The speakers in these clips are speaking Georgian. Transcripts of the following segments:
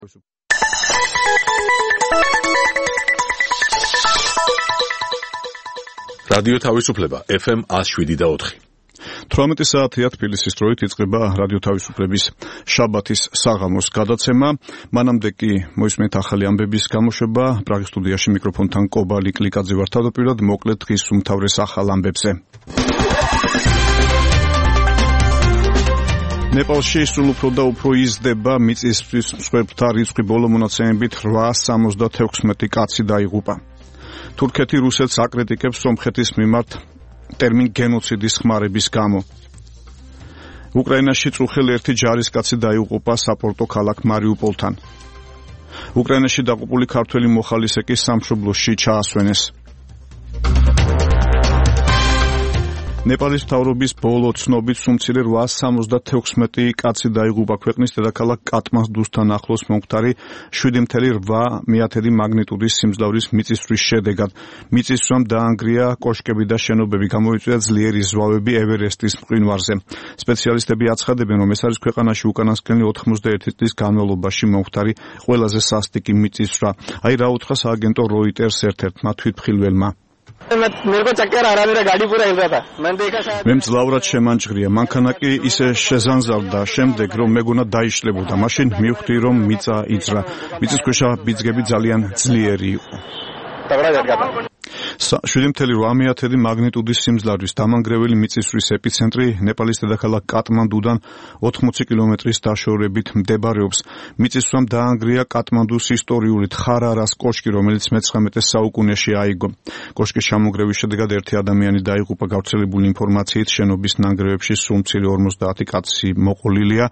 რადიო თავისუფლება FM 107.4. 18 საათია თბილისის დროით იწყება რადიო თავისუფლების შაბათის საღამოს გადაცემა. მანამდე კი მოისმენთ ახალი ამბების გამოშვება. პრაღის სტუდიაში მიკროფონთან კობალი კლიკაძე ვარ. თავდაპირველად მოკლედ დღის უმთავრეს ახალ ამბებზე. ნეპალში სულ უფრო და უფრო იზრდება მიწისძვრის მსხვერპლთა რიცხვი. ბოლო მონაცემებით 876 კაცი დაიღუპა. თურქეთი რუსეთს აკრიტიკებს სომხეთის მიმართ ტერმინ გენოციდის ხმარების გამო. უკრაინაში წუხელი ერთი ჯარისკაცი დაიღუპა საპორტო ქალაქ მარიუპოლთან. უკრაინაში დაღუპული ქართველი მოხალისე კი სამშობლოში ჩაასვენეს. ნეპალის მთავრობის ბოლო ცნობით სულ 876 კაცი დაიღუპა. ქვეყნის დედაქალაქ კატმანდუსთან ახლოს მომხდარი 7.8 მაგნიტუდის სიმძლავრის მიწისძვრის შედეგად. მიწისძვრამ დაანგრია კოშკები და შენობები, გამოიწვია ძლიერი ზვავები ევერესტის მყინვარზე. სპეციალისტები აცხადებენ, რომ ეს არის ქვეყანაში უკანასკნელი 91 წლის განმავლობაში მომხდარი ყველაზე სასტიკი მიწისძვრა. აი რა უთხრა სააგენტო Reuters ერთ-ერთმა თვითმხილველმა. მე მძლავრად შემანჭღრია, მანქანა კი ისე შეზანზავდა შემდეგ, რომ მეგონა დაიშლებოდა. მაშინ მივხვდი, რომ მიწა იძრა. მიწისქვეშა ბიძგები ძალიან ძლიერი იყო. 7.8 მაგნიტუდის სიმძლავრის დამანგრეველი მიწისძვრის ეპიცენტრი ნეპალის დედაქალაქ კატმანდუდან 80 კილომეტრის დაშორებით მდებარეობს. მიწისძვრამ დაანგრია კატმანდუს ისტორიული თხარარას კოშკი, რომელიც მე-19 საუკუნეში აიგო. კოშკის ჩამონგრევის შედეგად ერთი ადამიანი დაიღუპა. გავრცელებული ინფორმაციით შენობის ნანგრევებში სულ 50 კაცი მოყოლილია.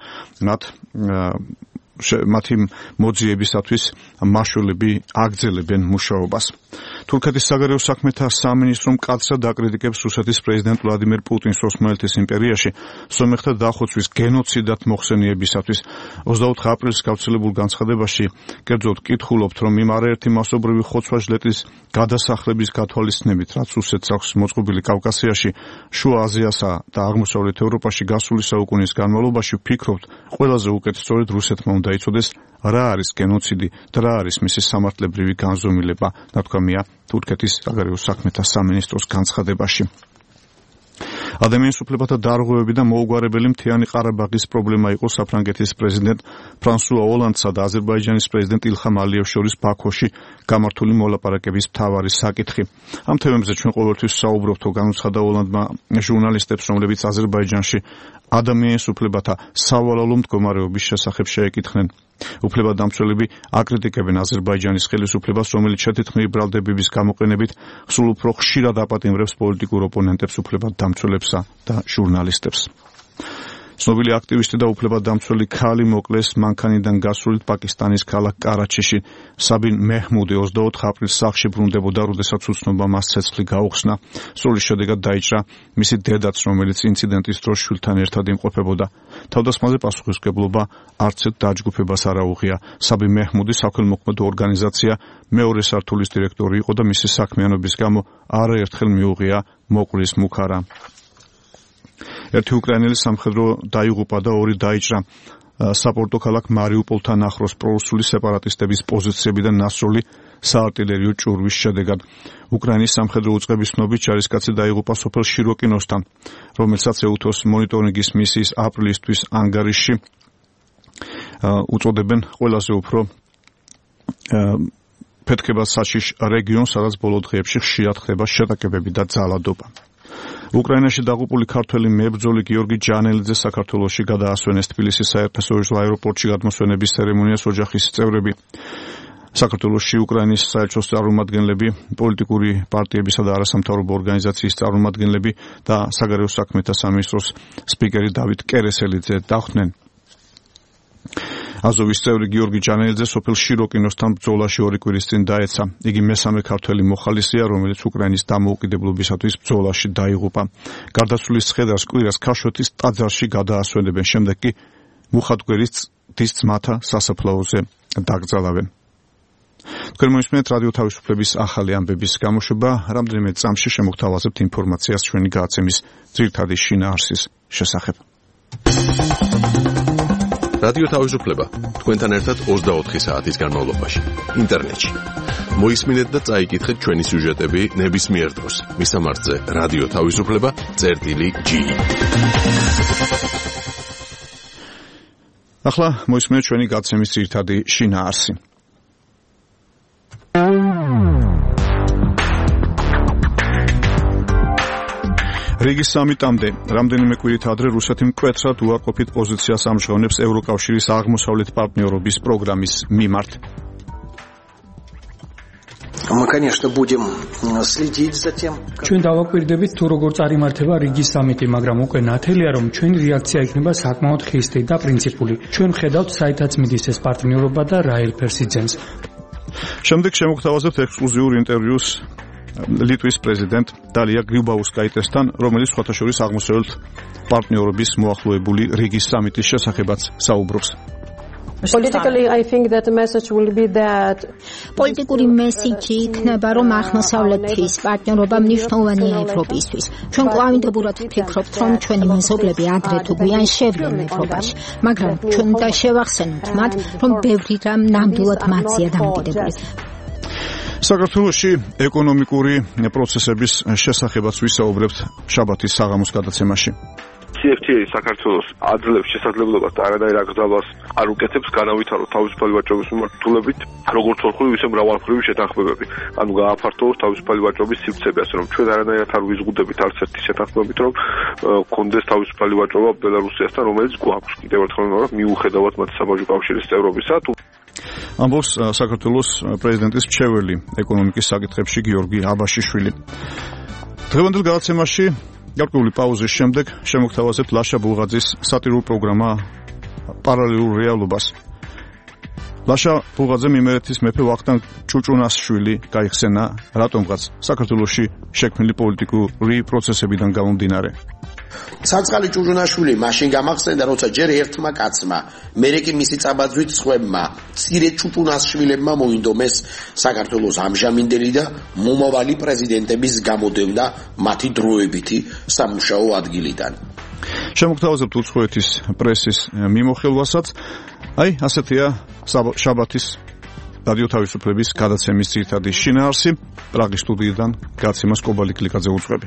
მათი მოძიებისათვის მაშულები აგრძელებენ მუშაობას. თურქეთის საგარეო საქმეთა სამინისტრომ კაცრად აკრიტიკებს რუსეთის პრეზიდენტ ვლადიმერ პუტინს ოსმალეთის იმპერიაში სომეხთა დახოცვის გენოციდად მოხსენიებისათვის. 24 აპრილს გავრცელებულ განცხადებაში კერძოდ კითხულობთ, რომ იმ არაერთი მასობრივი ხოცვა-ჟლეტის გადასახლების გათვალისწინებით, რაც რუსეთს აქვს მოწყობილი კავკასიაში, შუა აზიასა და აღმოსავლეთ ევროპაში გასული საუკუნის განმავლობაში, ვფიქრობთ, ყველაზე უკეთ სწორედ რუსეთმა უნდა იცოდეს რა არის გენოციდი და რა არის მისი სამართლებრივი განზომილება, ნათქვამია თურქეთის საგარეო საქმეთა სამინისტროს განცხადებაში. ადამიანის უფლებათა დარღვევები და მოუგვარებელი მთიანი ყარაბაღის პრობლემა იყო საფრანგეთის პრეზიდენტ ფრანსუა ოლანდსა და აზერბაიჯანის პრეზიდენტ ილხამ ალიევს შორის ბაქოში გამართული მოლაპარაკების მთავარი საკითხი. ამ თემებზე ჩვენ ყოველთვის საუბრობთ, განუცხადა ოლანდმა ჟურნალისტებს, რომლებიც აზერბაიჯანში ადამიანის უფლებათა სავალალო მდგომარეობის შესახებ შეეკითხნენ. უფლებადამცველები აკრიტიკებენ აზერბაიჯანის ხელისუფლებას, რომელიც შეთითქმული ბრალდებების გამოყენებით სულ უფრო ხშირად აპატიმრებს პოლიტიკურ ოპონენტებს, უფლებადამცველებსა და ჟურნალისტებს. ცნობილი აქტივისტი და უფლებადამცველი ქალი მოკლეს მანქანიდან გასულით პაკისტანის ქალაქ კარაჩიში. საბინ მეჰმუდი 24 აპრილს სახლში ბრუნდებოდა, როდესაც უცნობმა მას ცეცხლი გაუხსნა. სროლის შედეგად დაიჭრა მისი დედაც, რომელიც ინციდენტის დროს შვილთან ერთად იმყოფებოდა. თავდასხმაზე პასუხისმგებლობა არც ერთ დაჯგუფებას არ აუღია. საბინ მეჰმუდი საქველმოქმედო ორგანიზაცია მეორე სართულის დირექტორი იყო და მისი საქმიანობის გამო არაერთხელ მიუღია მოკვლის მუქარა. ერთი უკრაინელი სამხედრო დაიღუპა და ორი დაიჭრა. საპორტო ქალაქ მარიუპოლთან ახლოს პრორუსული სეპარატისტების პოზიციებიდან ნასროლი საარტილერიო ჭურვის შედეგად. უკრაინის სამხედრო უწყების ცნობით ჯარისკაცი დაიღუპა სოფელ შიროკინოსთან, რომელსაც ეუთოს მონიტორინგის მისიის აპრილისთვის ანგარიში უწოდებენ ყველაზე უფრო ფეთქებას საშიშ რეგიონს, სადაც ბოლო დღეებში ხშირად ხდება შეტაკებები და ძალადობა. უკრაინაში დაღუპული ქართველი მებრძოლი გიორგი ჯანელიძე საქართველოში გადაასვენეს. თბილისის საერთაშორისო აეროპორტში გადმოსვენების ცერემონიას ოჯახის წევრები, საქართველოში უკრაინის საელჩოს წარმომადგენლები, პოლიტიკური პარტიებისა და არასამთავრობო ორგანიზაციის წარმომადგენლები და საგარეო საქმეთა სამინისტროს სპიკერი დავით კერესელიძე დახვდნენ. აზოვის წევრი გიორგი ჯანელიძე სოფელ შიროკინოსთან ბრძოლაში 2 კვირის წინ დაეცა. იგი მესამე ქართველი მოხალისეა, რომელიც უკრაინის დამოუკიდებლობისათვის ბრძოლაში დაიღუპა. გარდაცვლილის ცხედარს კვირას ქაშვეთის ტაძარში გადაასვენებენ, შემდეგ კი მუხათგვერის ძმათა სასაფლაოზე დაკრძალავენ. თქვენ მოისმენთ რადიო თავისუფლების ახალი ამბების გამოშვება. რამდენიმე წამში შემოგთავაზებთ ინფორმაციას ჩვენი გადაცემის ძირითადი შინაარსის შესახებ. რადიო თავისუფლება თქვენთან ერთად 24 საათის განმავლობაში ინტერნეტში. მოისმინეთ და წაიკითხეთ ჩვენი სიუჟეტები ნებისმიერ დროს. მისამართზე რადიო თავისუფლება.gi. ახლა მოისმინეთ ჩვენი გაცემის ძირითადი შინაარსი. რიგის სამიტამდე რამდენიმე კვირით адრე რუსეთი მკვეთრად უარყოფით პოზიციას ამჟღავნებს ევროკავშირის აღმოსავლეთ პარტნიორობის პროგრამის მიმართ. Мы, конечно, будем следить за тем. ჩვენ დავაკვირდებით თუ როგორ წარიმართება რიგის სამიტი, მაგრამ უკვე ნათელია რომ ჩვენი რეაქცია იქნება საკმაოდ ხისტი და პრინციპული. ჩვენ ხედავთ საითაც მიდის ეს პარტნიორობა და რა ელფერს იძენს. შემდეგ შემოგთავაზებთ ექსკლუზიურ ინტერვიუს ლიტვის პრეზიდენტ დალია გრიბაუსკაიტესთან, რომელიც სხვათაშორის აღმოსავლეთ პარტნიორობის მოახლოებული რიგის სამიტის შესახებაც საუბრობს. Politically, I think that the message will be that პოლიტიკური მესიჯი იქნება, რომ აღმოსავლეთის პარტნიორობა მნიშვნელოვანია ევროპისთვის. ჩვენ კვლავინდებურად ვფიქრობთ, რომ ჩვენი მეზობლები ადრე თუ გვიან შევიდნენ ევროპაში, მაგრამ ჩვენ უნდა შევახსენოთ მათ, რომ ბევრი რამ ნამდვილად მათზეა დამოკიდებული. საქართველოში ეკონომიკური პროცესების შესახებაც ვისაუბრებთ შაბათის საღამოს გადაცემაში. CFTA საქართველოს აძლევს შესაძლებლობას და არანაირ აკრძალვას არ უკეთებს განავითაროს თავისუფალი ვაჭრობის მიმართულებით, როგორც ორხრივი, ისე მრავალმხრივი შეთანხმებები. ანუ გააფართოვოს თავისუფალი ვაჭრობის სივრცეები, ასე რომ ჩვენ არანაირად არ ვიზღუდებით არც ერთი შეთანხმებით, რომ კონდეს თავისუფალი ვაჭრობა ბელარუსიასთან, რომელიც გვაქვს კიდევ ერთხელ მიუხედავად მათ საბაჟო კავშირის წევრობისა. ამბობს საქართველოს პრეზიდენტის მრჩეველი ეკონომიკის საკითხებში გიორგი აბაშიშვილი. დღევანდელ გადაცემაში გარკვეული პაუზის შემდეგ შემოგთავაზებთ ლაშა ბულღაძის სატირულ პროგრამა პარალელურ რეალობას. ლაშა ბულღაძემ იმერეთის მეფე ვახტანგ ჭუჭუნასშვილი გაიხსენა, რატომღაც საქართველოში შექმნილი პოლიტიკური პროცესებიდან გამომდინარე. საწყალი ჭუჭუნაშვილი მაშინ გამახსენდა, როცა ჯერ ერთმა კაცმა, მერე კი მისი წაბაძვით სხვებმა, მცირე ჭუჭუნაშვილებმა მოინდომეს საქართველოს ამჟამინდელი და მომავალი პრეზიდენტების გამოდევნა მათი დროებითი სამუშაო ადგილიდან. შემოგთავაზებთ უცხოეთის პრესის მიმოხილვასაც. აი, ასეთია შაბათის რადიო თავისუფლების გადაცემის ძირითადი შინაარსი. პრაღის სტუდიიდან გაცემას კობალი კლიკაძე უძღვები.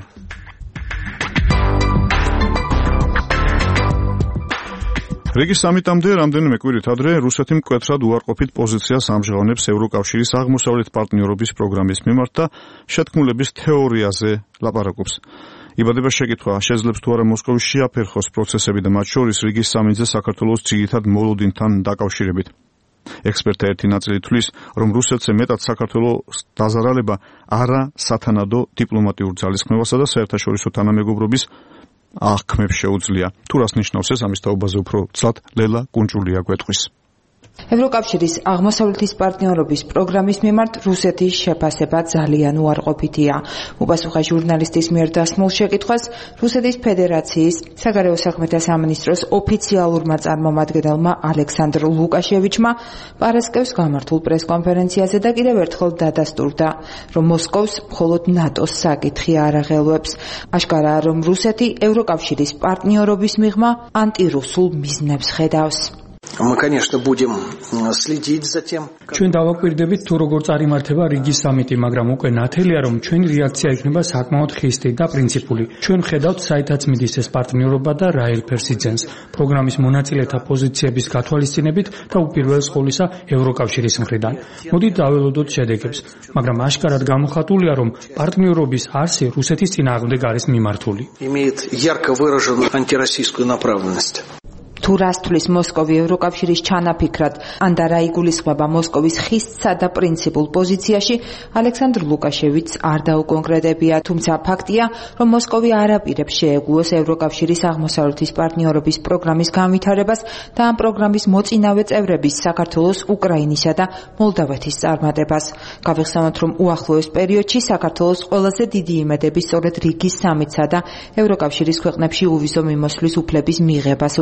რიგის სამიტამდე რამდენიმე კვირით ადრე რუსეთი მკვეთრად უარყოფით პოზიციას ამჟღავნებს ევროკავშირის აღმოსავლეთ პარტნიორობის პროგრამის მიმართ და შეთქმულების თეორიაზე ლაპარაკობს. იბადება შეკითხვა, შეძლებს თუ არა მოსკოვის შეაფერხოს პროცესები და მათ შორის რიგის სამიტზე საქართველოს ძირითად მოლოდინთან დაკავშირებით. ექსპერტთა ერთი ნაწილი თვლის, რომ რუსეთზე მეტად საქართველოს დაზარალება არა სათანადო დიპლომატიურ ძალისხმევასა და საერთაშორისო თანამეგობრობის აღქმებს შეუძლია. თუ რას ნიშნავს ეს, ამის თაობაზე უფრო ცლად ლელა კუნჭულია გვეტყვის. ევროკავშირის აღმოსავლეთის პარტნიორობის პროგრამის მიმართ რუსეთის შეფასება ძალიან უარყოფითია. უპასუხა ჟურნალისტის მიერ დასმულ შეკითხვას რუსეთის ფედერაციის საგარეო საქმეთა სამინისტროს ოფიციალურმა წარმომადგენელმა ალექსანდრ ლუკაშევიჩმა პარასკევს გამართულ პრესკონფერენციაზე და კიდევ ერთხელ დადასტურდა, რომ მოსკოვს მხოლოდ ნატოს საკითხი არ აღელვებს. აშკარაა, რომ რუსეთი ევროკავშირის პარტნიორობის მიღმა ანტირუსულ მიზნებს ხედავს. Мы, конечно, будем следить за тем. ჩვენ დავაკვირდებით თუ როგორ წარიმართება რიგის სამიტი, მაგრამ უკვე ნათელია რომ ჩვენი რეაქცია იქნება საკმაოდ ხისტი და პრინციპული. ჩვენ ხედავთ საითაც მიდის ეს პარტნიორობა და რა ელფერს იძენს. პროგრამის მონაწილეთა პოზიციების გათვალისწინებით და უპირველეს ყოვლისა ევროკავშირის მხრიდან. მოდით დაველოდოთ შედეგებს, მაგრამ აშკარად გამოხატულია რომ პარტნიორობის არსი რუსეთის წინააღმდეგ არის მიმართული. Имеет ярко выраженную антироссийскую направленность. თუ რას თulis მოსკოვი ევროკავშირის ჩანაფიქრად ან და რა იგულისხმება მოსკოვის ხისტსა და პრინციპულ პოზიციაში, ალექსანდრ ლუკაშევიჩს არ დაუკონკრეტებია, თუმცა ფაქტია, რომ მოსკოვი არ აპირებს შეეგუოს ევროკავშირის აღმოსავლეთის პარტნიორობის პროგრამის განვითარებას და ამ პროგრამის მოწინავე წევრების საქართველოს, უკრაინისა და მოლდავეთის წარმატებას. გავიხსენოთ, რომ უახლოეს პერიოდში საქართველოს ყველაზე დიდი იმედები სწორედ რიგის სამიტსა და ევროკავშირის ქვეყნებში უვიზო მიმოსვლის უფლების მიღებას უკავშირდება.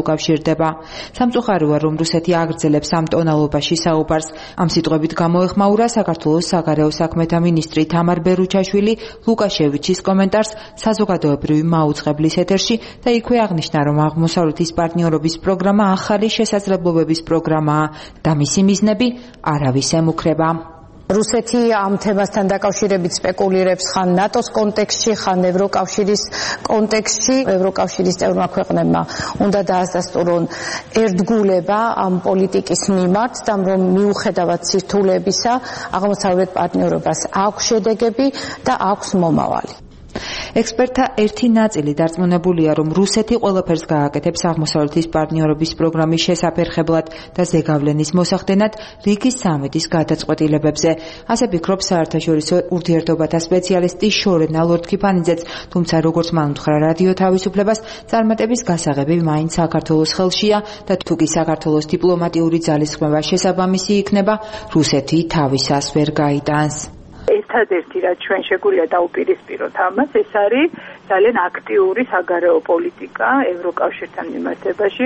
ვრცელდება. სამწუხაროა, რომ რუსეთი აგრძელებს ამ ტონალობაში საუბარს. ამ სიტყვებით გამოეხმაურა საქართველოს საგარეო საქმეთა მინისტრი თამარ ბერუჩაშვილი ლუკაშევიჩის კომენტარს საზოგადოებრივი მაუწყებლის ეთერში და იქვე აღნიშნა, რომ აღმოსავლეთის პარტნიორობის პროგრამა ახალი შესაძლებლობების პროგრამაა და მისი მიზნები არავის ემუქრება. რუსეთი ამ თემასთან დაკავშირებით სპეკულირებს ხან ნატოს კონტექსტში, ხან ევროკავშირის კონტექსტში. ევროკავშირის წევრმა ქვეყნებმა უნდა დაასწორონ ერთგულება ამ პოლიტიკის მიმართ და რომ მიუხედავად სირთულეებისა, აღმოსავლეთ პარტნიორობას აქვს შედეგები და აქვს მომავალი. ექსპერტთა ერთი ნაწილი დარწმუნებულია, რომ რუსეთი ყველაფერს გააკეთებს აღმოსავლეთის პარტნიორობის პროგრამის შესაფერხებლად და ზეგავლენის მოსახდენად რიგის სამედის გადაწყვეტილებებზე. ასე ფიქრობს საერთაშორისო ურთიერთობათა სპეციალისტი შორენა ლორდ-კიფანიძეც, თუმცა როგორც მან უთხრა რადიო თავისუფლებას, წარმატების გასაღები მაინც საქართველოს ხელშია და თუ კი საქართველოს დიპლომატიური ძალისხმევა შესაბამისი იქნება, რუსეთი თავისას ვერ გაიტანს. ერთადერთი რაც ჩვენ შეგვიძლია დაუპირისპიროთ ამას, ეს არის ძალიან აქტიური საგარეო პოლიტიკა ევროკავშირთან მიმართებაში,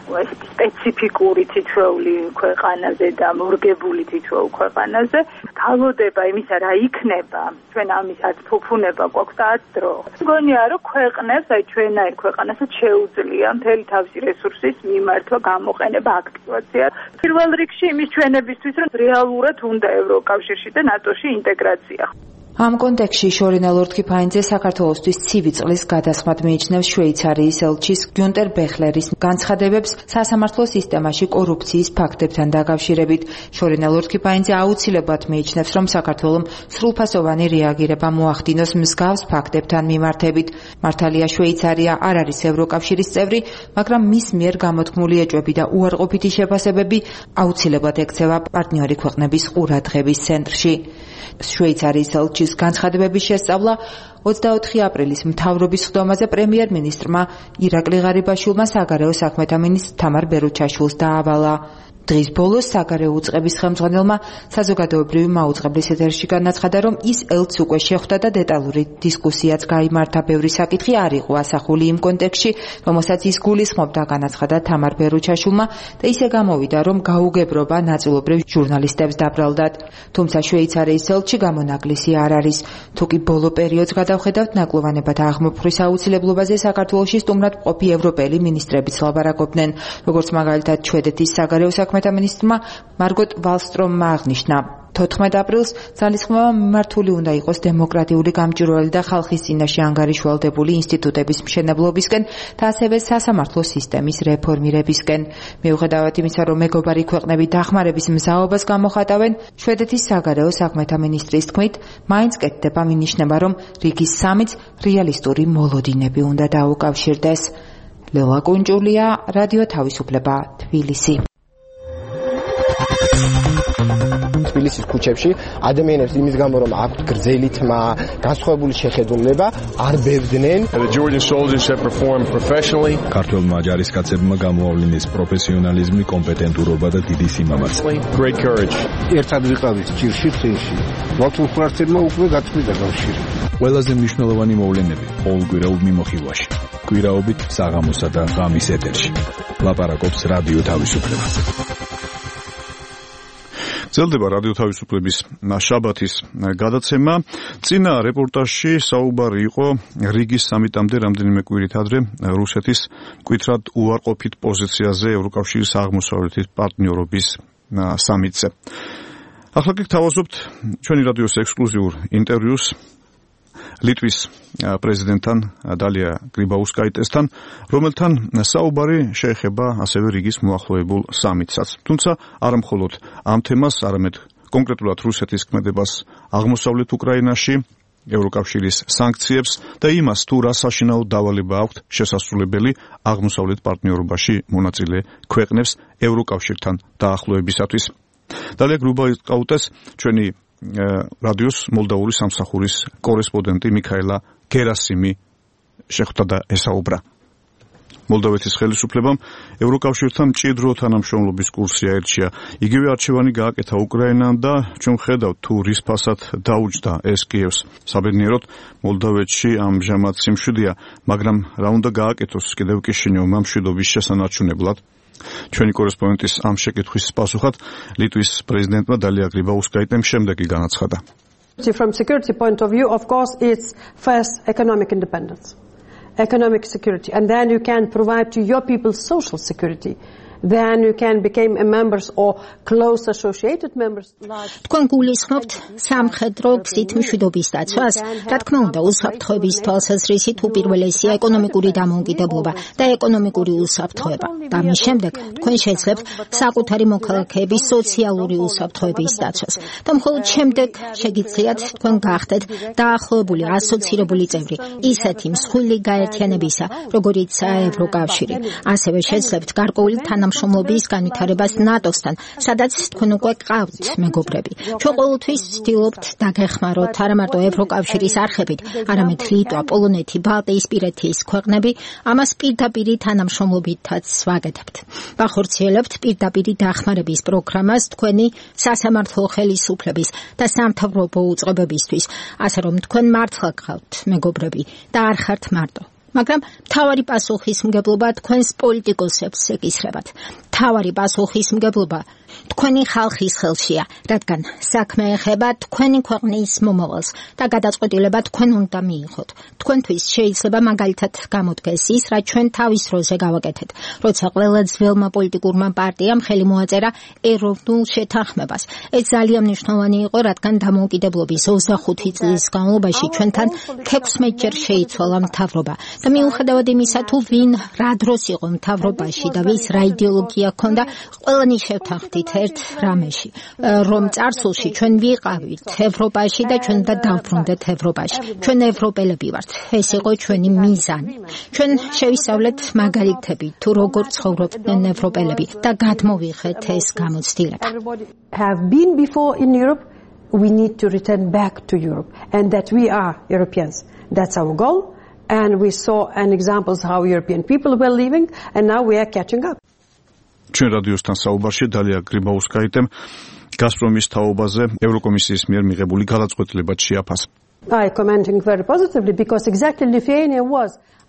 სპეციფიკური თითოეული ქვეყანაზე და მორგებული თითოეულ ქვეყანაზე. გალოდება იმისა, რა იქნება, ჩვენ ამისაც ფუფუნება გვაქვს და ათ დრო. მგონია, რომ ქვეყნებს, აი ჩვენაირ ქვეყანასაც შეუძლია მთელი თავისი რესურსის მიმართვა, გამოყენება, აქტივაცია. პირველ რიგში იმის ჩვენებისთვის, რომ რეალურად უნდა ევროკავშირში და ნატოში ინტეგრაცია. ამ კონტექსტში შორენა ლორდ-კიფანიძე საქართველოსთვის ცივი წყლის გადასხმად მიიჩნევს შვეიცარიის ელჩის გიუნტერ ბეხლერის განცხადებებს სასამართლო სისტემაში კორუფციის ფაქტებთან დაკავშირებით. შორენა ლორდ-კიფანიძე აუცილებლად მიიჩნევს, რომ საქართველომ სრულფასოვანი რეაგირება მოახდინოს მსგავს ფაქტებთან მიმართებით. მართალია შვეიცარია არ არის ევროკავშირის წევრი, მაგრამ მის მიერ გამოთქმული ეჭვები და უარყოფითი შეფასებები აუცილებლად ექცევა პარტნიორი ქვეყნების ყურადღების ცენტრში. შვეიცარიის ელჩის განცხადებების შესწავლა 24 აპრილის მთავრობის ხდომაზე პრემიერ-მინისტრმა ირაკლი ღარიბაშვილმა საგარეო საქმეთა მინისტრ თამარ ბერუჩაშვილს დაავალა. დღის ბოლოს საგარეო უწყების ხელმძღვანელმა საზოგადოებრივი მაუწყებლის ეთერში განაცხადა, რომ ის ელჩს უკვე შეხვდა და დეტალური დისკუსიაც გაიმართა. ბევრი საკითხი არ იყო ასახული იმ კონტექსტში, რომელსაც ის გულისხმობდა, განაცხადა თამარ ბერუჩაშვილმა და ისე გამოვიდა, რომ გაუგებრობა ნაწილობრივ ჟურნალისტებს დაბრალდათ. თუმცა შვეიცარიის ელჩი გამონაკლისი არ არის. თუკი ბოლო პერიოდს გადავხედავთ, ნაკლოვანებათა აღმოფხრის აუცილებლობაზე საქართველოში სტუმრად მყოფი ევროპელი მინისტრებიც ლაპარაკობდნენ, როგორც მაგალითად შვედეთის საგარეო საქმეთა მინისტრმა მარგოტ ვალსტრომმა აღნიშნა. 14 აპრილს ძალისხმევა მიმართული უნდა იყოს დემოკრატიული გამჭვირვალე და ხალხის წინაშე ანგარიშვალდებული ინსტიტუტების მშენებლობისკენ და ასევე სასამართლო სისტემის რეფორმირებისკენ. მიუხედავად იმისა, რომ მეგობარი ქვეყნები დახმარების მზაობას გამოხატავენ, შვედეთის საგარეო საქმეთა მინისტრის თქმით, მაინც კეთდება მინიშნება, რომ რიგის სამიც რეალისტური მოლოდინები უნდა დაუკავშირდეს. ლელა კუნჭულია, რადიო თავისუფლება, თბილისი. თბილისის ქუჩებში ადამიანებს იმის გამო რომ აქვთ გრძელი თმა, განსხვავებული შეხედულება, არ ბევრდნენ. ქართველმა ჯარისკაცებმა გამოავლინეს პროფესიონალიზმი, კომპეტენტურობა და დიდი სიმამაცე. ერთად ვიყავით ჭირში წინში. მათულხარცებმა უკვე გაწყვიტა კავშირი. ყველაზე მნიშვნელოვანი მოვლენები ყოველკვირეულ მიმოხილვაში. კვირაობით საღამოსა და ღამის ეთერში. ლაპარაკობს რადიო თავისუფლება. გრძელდება რადიო თავისუფლების შაბათის გადაცემა. წინა რეპორტაჟში საუბარი იყო რიგის სამიტამდე რამდენიმე კვირით ადრე რუსეთის მკვეთრად უარყოფით პოზიციაზე ევროკავშირის აღმოსავლეთის პარტნიორობის სამიტზე. ახლა კი გთავაზობთ ჩვენი რადიოს ექსკლუზიურ ინტერვიუს ლიტვის პრეზიდენტთან დალია გრიბაუსკაიტესთან, რომელთან საუბარი შეეხება ასევე რიგის მოახლოებულ სამიტსაც. თუმცა არა მხოლოდ ამ თემას, არამედ კონკრეტულად რუსეთის ქმედებას აღმოსავლეთ უკრაინაში, ევროკავშირის სანქციებს და იმას, თუ რა საშინაო დავალება აქვთ შესასრულებელი აღმოსავლეთ პარტნიორობაში მონაწილე ქვეყნებს ევროკავშირთან დაახლოებისათვის. დალია გრიბაუსკაიტეს ჩვენი რადიოს მოლდავური სამსახურის კორესპონდენტი მიქაელა გერასიმი შეხვდა და ესაუბრა. მოლდოვეთის ხელისუფლებამ ევროკავშირთან მჭიდრო თანამშრომლობის კურსი აირჩია. იგივე არჩევანი გააკეთა უკრაინამ და ჩვენ ხედავთ თუ რის ფასად დაუჯდა ეს კიევს. საბედნიეროდ მოლდოვეთში ამჟამად სიმშვიდეა, მაგრამ რა უნდა გააკეთოს კიდევ კიშინიოვმა მშვიდობის შესანარჩუნებლად? ჩვენი კორესპონდენტის ამ შეკითხვის პასუხად ლიტვის პრეზიდენტმა დალია გრიბაუსკაიტემ შემდეგი განაცხადა. From security point of view, of course, it's first economic independence. Economic security, and then you can provide to your people social security. Then you can become a members or close associated members. თქვენ გულისხმობთ სამხედრო გზით მშვიდობის დაცვას? რა თქმა უნდა, უსაფრთხოების თვალსაზრისით უპირველესია ეკონომიკური დამოუკიდებლობა და ეკონომიკური უსაფრთხოება. და მის შემდეგ თქვენ შეძლებთ საკუთარი მოქალაქეების სოციალური უსაფრთხოების დაცვას. და მხოლოდ შემდეგ შეგიძლიათ თქვენ გახდეთ დაახლოებული ასოცირებული წევრი ისეთი მსხვილი გაერთიანებისა, როგორიცაა ევროკავშირი. ასევე შეძლებთ გარკვეული თანამშრომლობის განვითარებას ნატოსთან, სადაც თქვენ უკვე გყავთ მეგობრები. ჩვენ ყოველთვის ვცდილობთ დაგეხმაროთ არა მარტო ევროკავშირის არხებით, არამედ ლიტვა, პოლონეთი, ბალტიისპირეთის ქვეყნები ამას პირდაპირი თანამშრომლობითაც ვაკეთებთ. ვახორციელებთ პირდაპირი დახმარების პროგრამას თქვენი სასამართლო ხელისუფლების და სამთავრობო უწყებებისთვის, ასე რომ თქვენ მართლა გყავთ მეგობრები და არ ხართ მარტო. მაგრამ მთავარი პასუხისმგებლობა თქვენს პოლიტიკოსებს ეკისრებათ. მთავარი პასუხისმგებლობა თქვენი ხალხის ხელშია, რადგან საქმე ეხება თქვენი ქვეყნის მომავალს და გადაწყვეტილება თქვენ უნდა მიიღოთ. თქვენთვის შეიძლება მაგალითად გამოდგეს ის, რაც ჩვენ თავის დროზე გავაკეთეთ, როცა ყველა ძველმა პოლიტიკურმა პარტიამ ხელი მოაწერა ეროვნულ შეთანხმებას. ეს ძალიან მნიშვნელოვანი იყო, რადგან დამოუკიდებლობის 25 წლის განმავლობაში ჩვენთან 16-ჯერ შეიცვალა მთავრობა. და მიუხედავად იმისა, თუ ვინ რა დროს იყო მთავრობაში და ვის რა იდეოლოგია ჰქონდა, ყველანი შევთანხმდით ერთ რამეში, რომ წარსულში ჩვენ ვიყავით ევროპაში და ჩვენ უნდა დავბრუნდეთ ევროპაში. ჩვენ ევროპელები ვართ. ეს იყო ჩვენი მიზანი. ჩვენ შევისწავლეთ მაგალითები, თუ როგორ ცხოვრობდნენ ევროპელები და გადმოვიღეთ ეს გამოცდილება. Have been before in Europe, we need to return back to Europe, and that we are Europeans. That's our goal. And we saw an examples how European people were living, and now we are catching up. ჩვენ რადიოსთან საუბარში დალია გრიბაუსკაიტემ გაზპრომის თაობაზე ევროკომისიის მიერ მიღებული გადაწყვეტილებად შეაფასა. I commenting very positively because exactly Lithuania was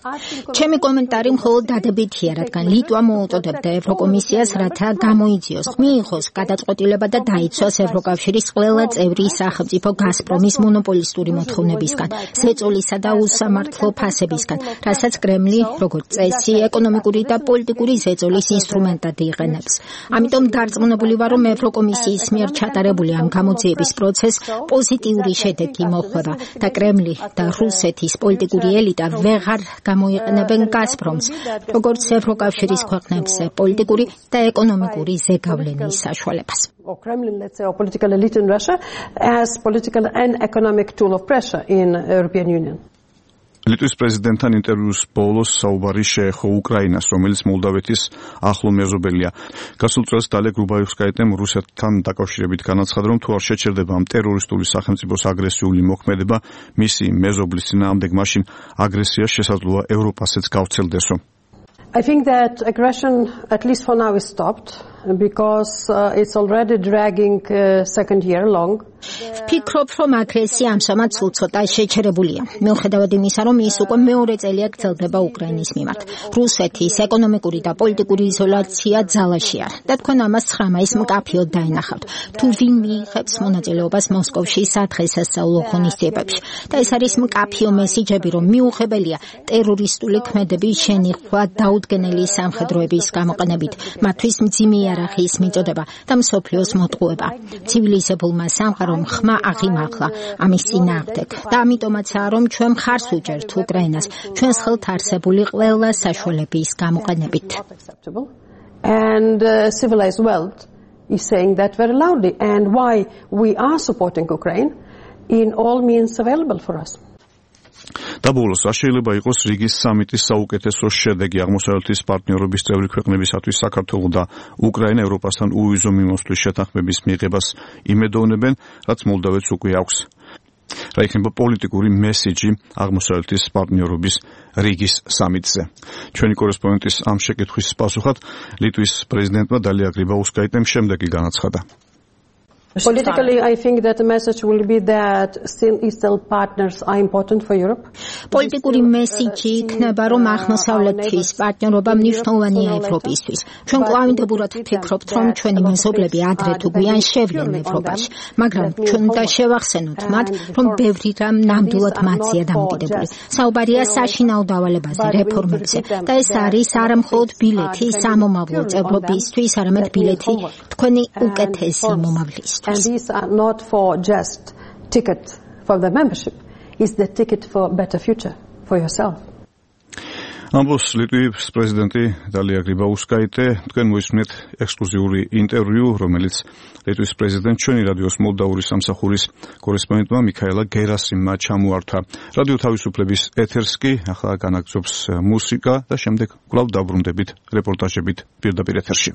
ჩემი კომენტარი მხოლოდ დადებითია, რადგან ლიტვა მოუწოდებდა ევროკომისიას, რათა გამოიძიოს, მიიღოს გადაწყვეტილება და დაიცვას ევროკავშირის ყველა წევრი სახელმწიფო გაზპრომის მონოპოლისტური მოთხოვნებისგან, ზეწოლისა და უსამართლო ფასებისგან, რასაც კრემლი, როგორც წესი, ეკონომიკური და პოლიტიკური ზეწოლის ინსტრუმენტად იყენებს. ამიტომ დარწმუნებული ვარ, რომ ევროკომისიის მიერ ჩატარებული ამ გამოძიების პროცესს პოზიტიური შედეგი მოჰყვება და კრემლი და რუსეთის პოლიტიკური ელიტა ვეღარ გამოიყენებენ გაზპრომს, როგორც ევროკავშირის ქვეყნებზე პოლიტიკური და ეკონომიკური ზეგავლენის საშუალებას. Or Kremlin, let's say, or political elite in Russia as political and economic tool of pressure in European Union. ლიტვის პრეზიდენტთან ინტერვიუს ბოლოს საუბარი შეეხო უკრაინას, რომელიც მოლდოვეთის ახლო მეზობელია. გასულ წელს დალია გრიბაუსკაიტემ რუსეთთან დაკავშირებით განაცხადა, რომ თუ არ შეჩერდება ამ ტერორისტული სახელმწიფოს აგრესიული მოქმედება მისი მეზობლის წინააღმდეგ, მაშინ აგრესია შესაძლოა ევროპასაც გავრცელდესო. I think that aggression, at least for now, is stopped because it's already dragging second year long. ვფიქრობ, რომ აგრესია ამჟამად სულ ცოტა შეჩერებულია. მიუხედავად იმისა, რომ ის უკვე მეორე წელია გრძელდება უკრაინის მიმართ. რუსეთის ეკონომიკური და პოლიტიკური იზოლაცია ძალაშია და თქვენ ამას 9 მაისს მკაფიოდ დაინახავთ. თუ ვინ მიიღებს მონაწილეობას მოსკოვში სადღესასწაულო ღონისძიებებში. და ეს არის მკაფიო მესიჯები, რომ მიუღებელია ტერორისტული ქმედების შენიხვა დაუდგენელი სამხედროების გამოყენებით, მათთვის მძიმე იარაღის მიწოდება და მსოფლიოს მოტყუება. ცივილიზებულმა სამყარომ ხმა აღიმახლა ამის წინააღმდეგ და ამიტომაცაა, რომ ჩვენ მხარს უჭერთ უკრაინას ჩვენს ხელთ არსებული ყველა საშუალების გამოყენებით. And civilized world is saying that very loudly, and why we are supporting Ukraine in all means available for us. და ბოლოს რა შეიძლება იყოს რიგის სამიტის საუკეთესო შედეგი აღმოსავლეთის პარტნიორობის წევრი ქვეყნებისათვის საქართველო და უკრაინა ევროპასთან უვიზო მიმოსვლის შეთანხმების მიღებას იმედოვნებენ, რაც მოლდოვეთს უკვე აქვს. რა იქნება პოლიტიკური მესიჯი აღმოსავლეთის პარტნიორობის რიგის სამიტზე. ჩვენი კორესპონდენტის ამ შეკითხვის პასუხად ლიტვის პრეზიდენტმა დალია გრიბაუსკაიტემ შემდეგი განაცხადა. Politically, I think that the message will be that still Eastern partners are important for Europe. პოლიტიკური მესიჯი იქნება, რომ აღმოსავლეთის პარტნიორობა მნიშვნელოვანია ევროპისთვის. ჩვენ კვლავინდებურად ვფიქრობთ, რომ ჩვენი მეზობლები ადრე თუ გვიან შევლენ ევროპაში, მაგრამ ჩვენ უნდა შევახსენოთ მათ, რომ ბევრი რამ ნამდვილად მათზეა დამოკიდებული. საუბარია საშინაო დავალებაზე, რეფორმებზე და ეს არის არა მხოლოდ ბილეთი სამომავლო წევრობისთვის, არამედ ბილეთი თქვენი უკეთესი მომავლისთვის. And these are not for just ticket for the membership. It's the ticket for better future for yourself. ამბობს ლიტვის პრეზიდენტი დალია გრიბაუსკაიტე. თქვენ მოისმენთ ექსკლუზიური ინტერვიუ, რომელიც ლიტვის პრეზიდენტ ჩვენი რადიოს მოლდაური სამსახურის კორესპონდენტმა მიქაელა გერასიმმა ჩამოართვა. რადიო თავისუფლების ეთერს კი ახლა განაგრძობს მუსიკა და შემდეგ კვლავ დაბრუნდებით რეპორტაჟებით პირდაპირ ეთერში.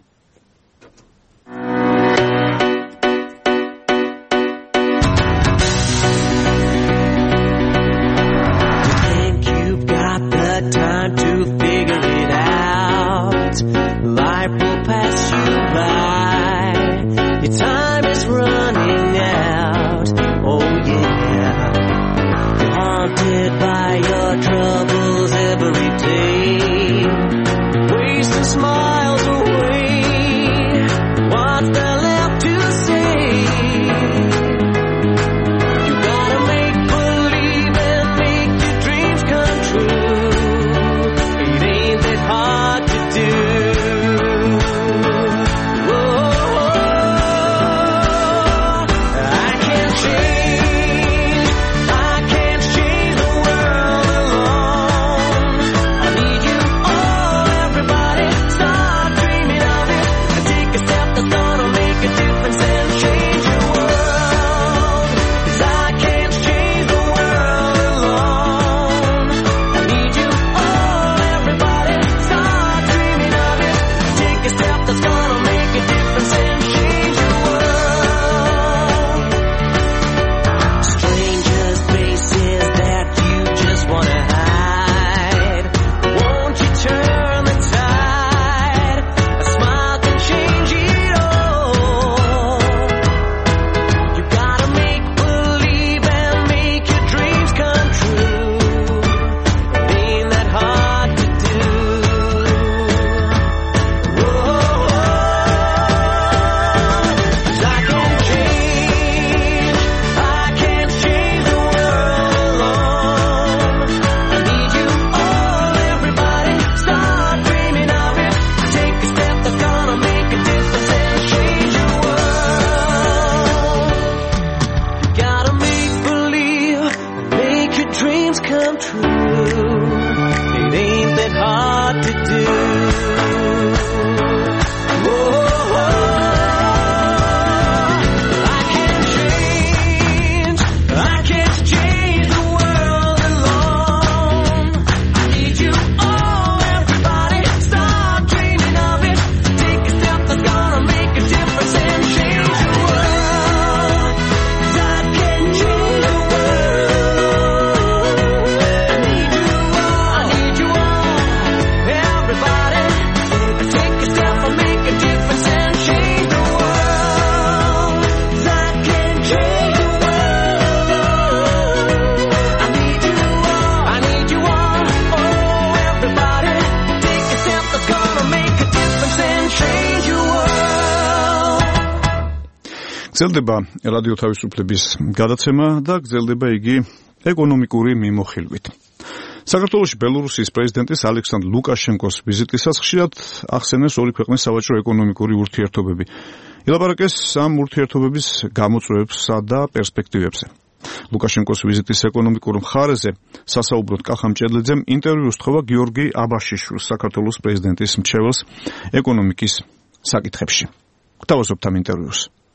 გრძელდება რადიო თავისუფლების გადაცემა და გრძელდება იგი ეკონომიკური მიმოხილვით. საქართველოში ბელორუსიის პრეზიდენტის ალექსანდრ ლუკაშენკოს ვიზიტისას ხშირად ახსენეს ორი ქვეყნის სავაჭრო ეკონომიკური ურთიერთობები. ილაპარაკეს ამ ურთიერთობების გამოწვევებსა და პერსპექტივებზე. ლუკაშენკოს ვიზიტის ეკონომიკურ მხარეზე სასაუბროდ კახა მჭედლიძემ ინტერვიუ უსთხოვა გიორგი აბაშიშვილს, საქართველოს პრეზიდენტის მრჩეველს ეკონომიკის საკითხებში. გთავაზობთ ამ ინტერვიუს.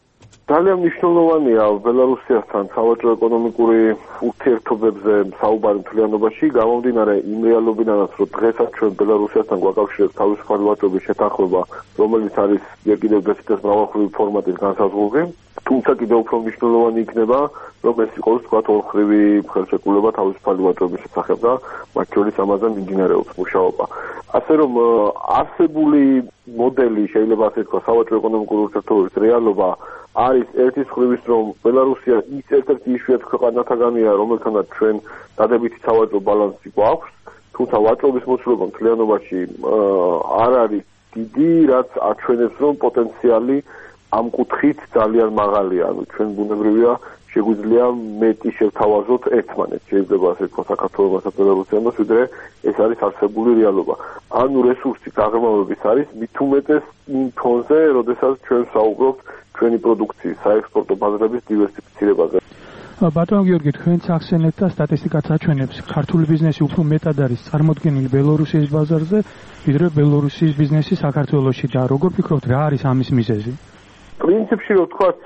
ძალიან მნიშვნელოვანია ბელარუსიასთან სავაჭრო-ეკონომიკური ურთიერთობებზე საუბარი მთლიანობაში, გამომდინარე იმ რეალობიდანაც, რომ დღესაც ჩვენ ბელარუსიასთან გვაკავშირებს თავისუფალი ვაჭრობის შეთანხმება, რომელიც არის კიდევ დეციტეს მრავალმხრივი ფორმატის განსაზღვრული. თუმცა კიდევ უფრო მნიშვნელოვანი იქნება, რომ ეს იყოს თქვათ ორმხრივი ხელშეკრულება თავისუფალი ვაჭრობის შესახებ და მათ შორის ამაზე მიმდინარეობს მუშაობა. ასე რომ არსებული მოდელი შეიძლება ასე თქვა სავაჭრო-ეკონომიკური ურთიერთობების რეალობა არის ერთის მხრივის, რომ ბელარუსია ის ერთ-ერთი იშვიათი ქვეყანათაგანია, რომელთანაც ჩვენ დადებითი სავაჭრო ბალანსი გვაქვს, თუმცა ვაჭრობის მოცულობა მთლიანობაში არ არის დიდი, რაც აჩვენებს, რომ პოტენციალი ამ კუთხით ძალიან მაღალია. ანუ ჩვენ ბუნებრივია შეგვიძლია მეტი შევთავაზოთ ერთმანეთს, შეიძლება ასე თქვა საქართველოსა და ბელარუსიას, ვიდრე ეს არის არსებული რეალობა. ანუ რესურსი გაღრმავების არის მით უმეტეს იმ ფონზე, როდესაც ჩვენ საუბრობთ ჩვენი პროდუქციის საექსპორტო ბაზრების დივერსიფიცირებაზე. ბატონო გიორგი, თქვენც ახსენეთ და სტატისტიკაც აჩვენებს, ქართული ბიზნესი უფრო მეტად არის წარმოდგენილი ბელორუსიის ბაზარზე, ვიდრე ბელორუსიის ბიზნესი საქართველოში და როგორ ფიქრობთ, რა არის ამის მიზეზი? პრინციპში რო ვთქვათ,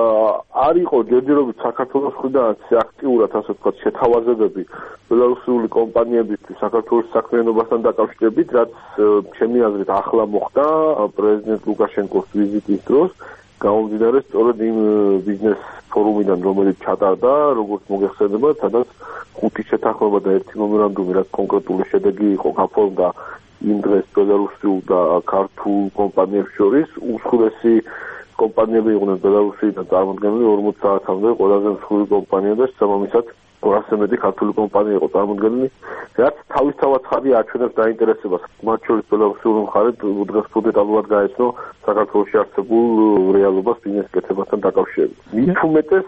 არ იყო ჯერჯერობით საქართველოს მხრიდანაც აქტიურად ასე ვთქვათ შეთავაზებები ბელარუსული კომპანიებისთვის საქართველოს საქმიანობასთან დაკავშირებით, რაც ჩემი აზრით ახლა მოხდა პრეზიდენტ ლუკაშენკოს ვიზიტის დროს, გამომდინარე სწორედ იმ ბიზნეს ფორუმიდან, რომელიც ჩატარდა, როგორც მოგეხსენება, სადაც 5 შეთანხმება და 1 მემორანდუმი, რაც კონკრეტული შედეგი იყო, გაფორმდა იმ დღეს ბელარუსულ და ქართულ კომპანიებს შორის. უმსხვილესი კომპანიები იყვნენ ბელარუსიდან წარმოდგენილი 40 საათამდე, ყველაზე მსხვილი კომპანია და შესაბამისად 200-ზე მეტი ქართული კომპანია იყო წარმოდგენილი, რაც თავისთავად ხარია აჩვენებს დაინტერესებას. მათ შორის ბელარუსული მხარე დღეს ფუნდამენტალურად გაეცნო საქართველოში არსებულ რეალობას ბიზნეს კეთებასთან დაკავშირებით. მით უმეტეს,